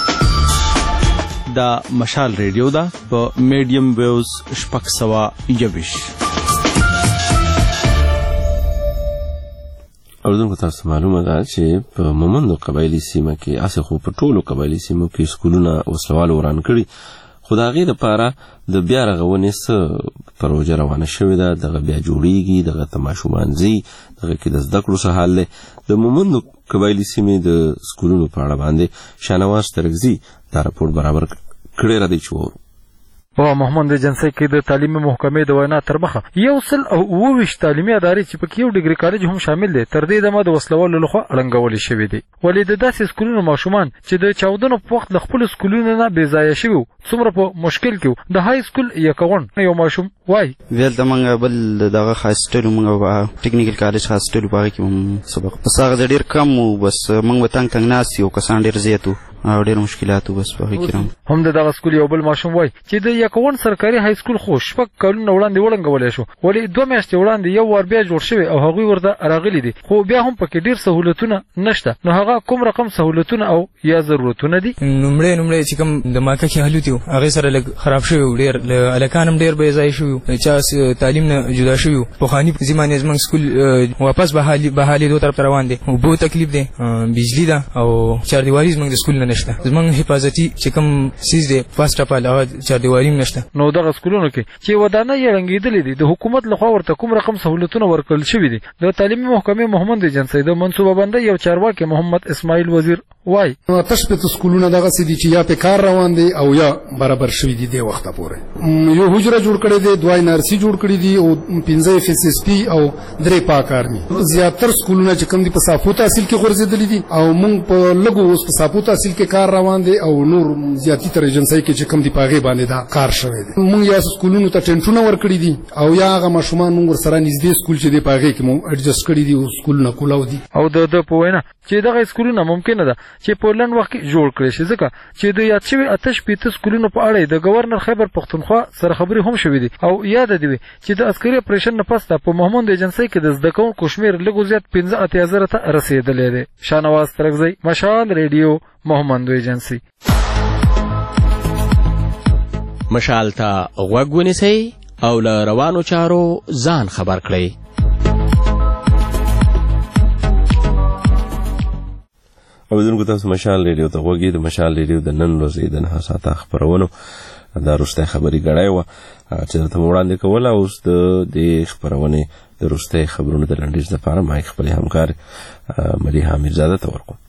دا مشال ریډیو ده په میډیم ویوز شپږ سوه یوویشت. اوردونکو تاسو معلومه ده چې په مومندو قبایلي سیمه کې اسې خو په ټولو قبایلي سیمو کې سکولونه وسلوالو وران کړي خو د هغې دپاره د بیا رغونې څه پروژه روانه شوې ده. دغه بیا جوړیږي دغه ته ماشومان ځي دغه کې د زده کړو څه حال دی. د مومندو قبایلي سیمې د سکولونو په اړه باندې شاهنواز ترکزي دا راپور برابر کړی را دی چې وورو. په محمد ایجنسۍ کې د تعلیمي محکمې د وینا تر مخه یو سل او اووه ویشت تعلیمي ادارې چې پکې یو ډیګري کالج هم شامل دی تر دې دمه د وسلوالو لخوا اړنګولې شوي دي. ولې د داسې سکولونو ماشومان چې د چاودنو په وخت له خپلو سکولونو نه بې ځایه شوي څومره په مشکل کې د های سکول یکغون یو ماشوم وایي دلته موږ بل دغه خاصټلو موږ ټیکنیکل کالج خاصټلو په هغې کې هم سبق بس هغه ډېر کم و بس موږ به تنګ تنګ ناست یو کسان ډېر زیات و او ډېر مشکلات بس په هغې کې هم د دغه سکول یو بل ماشوم وایي چې د یکغون سرکاري های سکول خو شپږ کلونه وړاندې وړنګولی شو ولې دوه میاشتې وړاندې یو وار بیا جوړ شوی او هغوی ورته راغلي دي خو بیا هم پکې ډېر سهولتونه نشته. نو هغه کوم رقم سهولتونه او یا ضرورتونه دي؟ لومړی لومړی چې کوم د ماکه کې هلوتي و هغې سره لږ خراب شوي و ډېر هلکان هم ډېر بې ځایه شوي و چا تعلیم نه جدا شوي و پخواني زمانې زموږ سکول واپس بحالېدو طرف ته روان دی. اوبو تکلیف دی بجلي ده او چاردیواري زموږ د سکول نه نشته. زموږ حفاظتي چې کوم سیز دی فرسټ اف آل هغه چاردیواري هم نشته. نو دغه سکولونو کې چې ودانۍ یې ړنګېدلې دي د حکومت لخوا ورته کوم رقم سهولتونه ورکړل شوي دي؟ د تعلیمي محکمې محمد ایجنسۍ د منصوبه بندۍ یو چارواکي محمد اسماعیل وزیر وایي اته شپېته سکولونه دغسې دي چې یا په کار روان دی او یا برابر شوي دي دې وخته پورې. یو حجره جوړ کړی دی دوه ان ار سی جوړ کړي دي او پنځه اف اس اس پي او درې پاک آرمي. زیاتر سکولونه چې کوم دي په صافو تحصیل کې غورځېدلي دي او موږ په لږو اوس په صافو تحصیل کې کار روان دی او نور زیاتي تر ایجنسۍ کې چې کوم دي په هغې باندې دا کار شوی دی. موږ یا سکولونو ته ټینټونه ورکړي دي او یا هغه ماشومان موږ ورسره نږدې سکول چې دی په هغې کې مو اډجسټ کړي دي او سکولونه کولاو دي. او د ده په وینا چې دغه سکولونه ممکنه ده چې په لنډ وخت کې جوړ کړی شي ځکه چې د یاد شوي اته شپېته سکولونو په اړه د گورنر خیبر پښتونخوا سره خبرې هم شوې دي او یاد دي وي چې د عسکري اپریشن نه پس په محمد ایجنسۍ کې د زده کوونکو شمېر لږ زیات پنځه اتیا زره ته رسېدلی دی. شاهنواز ترکزی، مشال ریډیو، محمد ایجنسۍ. مشال ته غوږ ونیسئ او له روانو چارو ځان خبر کړئ. اوریدونکو تاسو مشال ریډیو ته غوږ یې. د مشال ریډیو د نن ورځې د نهه ساعته خپرونو دا وروستی خبري ګړی وه چې درته مو وړاندې کوله. اوس د دې خپرونې د وروستی خبرونو د لنډیز لپاره مایک خپلې همکار ملیحه میرزاده ته ورکوم.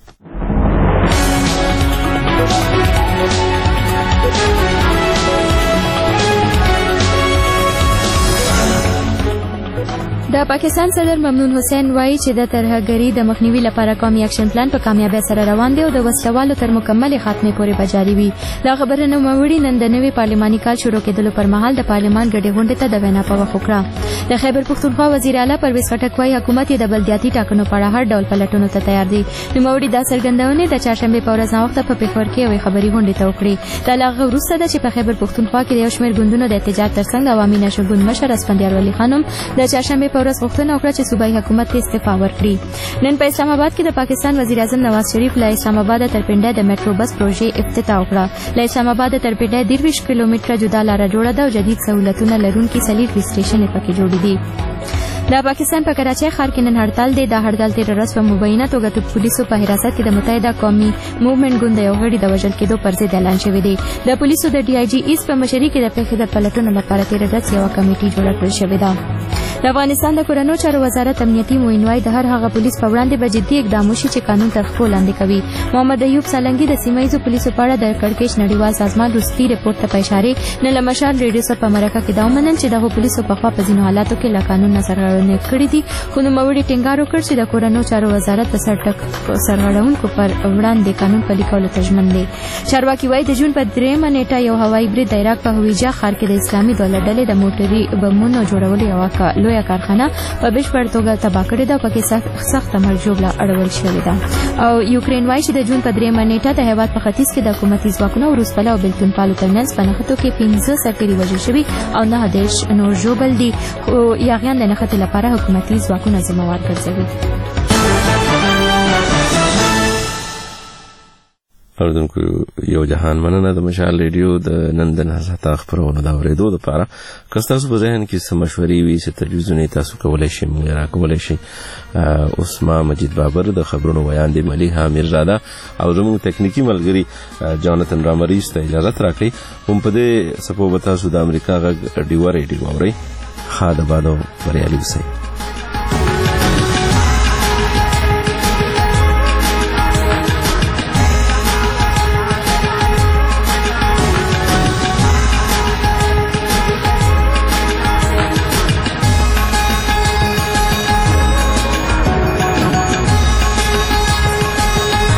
د پاکستان صدر ممنون حسین وایي چې د ترهګرۍ د مخنیوي لپاره قومي اکشن پلان په کامیابۍ سره روان دی او د وسلوالو تر مکملې خاتمې پورې به جاري وي. دا خبره نوموړي نن د نوي پارلماني کال شروع کېدلو پر مهال د پارلمان ګډې غونډې ته د وینا په وخت وکړه. د خیبر پښتونخوا وزیر اعلی پرویز خټک وایي حکومت یې د بلدیاتي ټاکنو په اړه هر ډول پلټونو ته تیار دی. نوموړي دا څرګندونې د چهارشنبې په ورځ ناوخته په پېښور کې یوې خبري غونډې ته وکړې. دا له هغه وروسته ده چې په خیبر پښتونخوا کې د یو شمېر ګوندونو د احتجاج ترڅنګ د عوامي نشر ګوند مشر اسفندیار ولی خانم د چهارشنبې په ورځ غوښتنه وکړه چې صوبایي حکومت ته استعفا ورکړي. نن په اسلام آباد کې د پاکستان وزیر اعظم نواز شریف له اسلام آباد تر پنډه د میټرو بس پروژې افتتاح وکړه. له اسلام آباد تر پنډه دېرش کیلومتره جدا لاره جوړه ده او جدید سہولتونه لرونکي څلور سټیشن پکې جوړ دي. د پاکستان په کراچۍ ښار کې نن هړتال دی. دا هړتال تېره ورځ په مبینه توګه د پولیسو په حراست کې د متحده قومي موومېنټ ګوند د یو غړي د وژل کېدو پر ضد اعلان شوی دی. د پولیسو د ډي آی جي ایس په مشرۍ کې د پېښې د پلټنو لپاره تېره ورځ یوه کمیټې جوړه کړل شوې ده. د افغانستان د کورنیو چارو وزارت امنیتي معین وایي د هر هغه پولیس په وړاندې به جدي اقدام وشي چې قانون تر پښو لاندې کوي. محمد ایوب سالنګي د سیمه ییزو پولیسو په اړه د کړکېچ نړیوال سازمان روسي رپورټ ته په اشارې نه له مشال ریډیو سره په مرکه کې دا ومنل چې دغه پولیسو پخوا په ځینو حالاتو کې له قانون نه سرغړونې کړې دي. خو نوموړي ټینګار وکړ چې د کورنیو چارو وزارت د سرغړونکو پر وړاندې قانون پلي کولو ته ژمن دی. چارواکي وایي د جون په درېیمه نیټه یو هوایي برید د عراق په هویجا ښار کې د اسلامي دولت ډلې د موټري بمونو جوړولو یوه لویه کارخانه په بشپړ توګه تباه کړې ده او پکې سخته مرجوړه اړول شوې ده. او یوکرین وایي چې د جون په درېیمه نیټه د هېواد په ختیځ کې د حکومتي ځواکونو او روسپله او بېلتونپالو ترمنځ په نښتو کې پنځه سرتېري وژل شوي او نهه دېرش نور ژوبل دي. خو یاغیان د نښتې لپاره حکومتي ځواکونه ذمهوار ګرځوي. اوریدونکو یو جهان مننه د مشال ریډیو د نن د نهه ساعته خپرونو د اورېدو دپاره. که ستاسو په ذهن کې څه مشورې وي څه تجویزونه یې تاسو کولی شئ موږ یې راکولی شئ. اوس ما مجید بابر د خبرونو ویان دی ملیحه میرزاده او زموږ تکنیکي ملګري جانتن رامریز ته اجازت راکړئ. هم په دې څپو به تاسو د امریکا غږ ډیوه ریډیو اورئ. ښه د باد او بریالي اوسئ.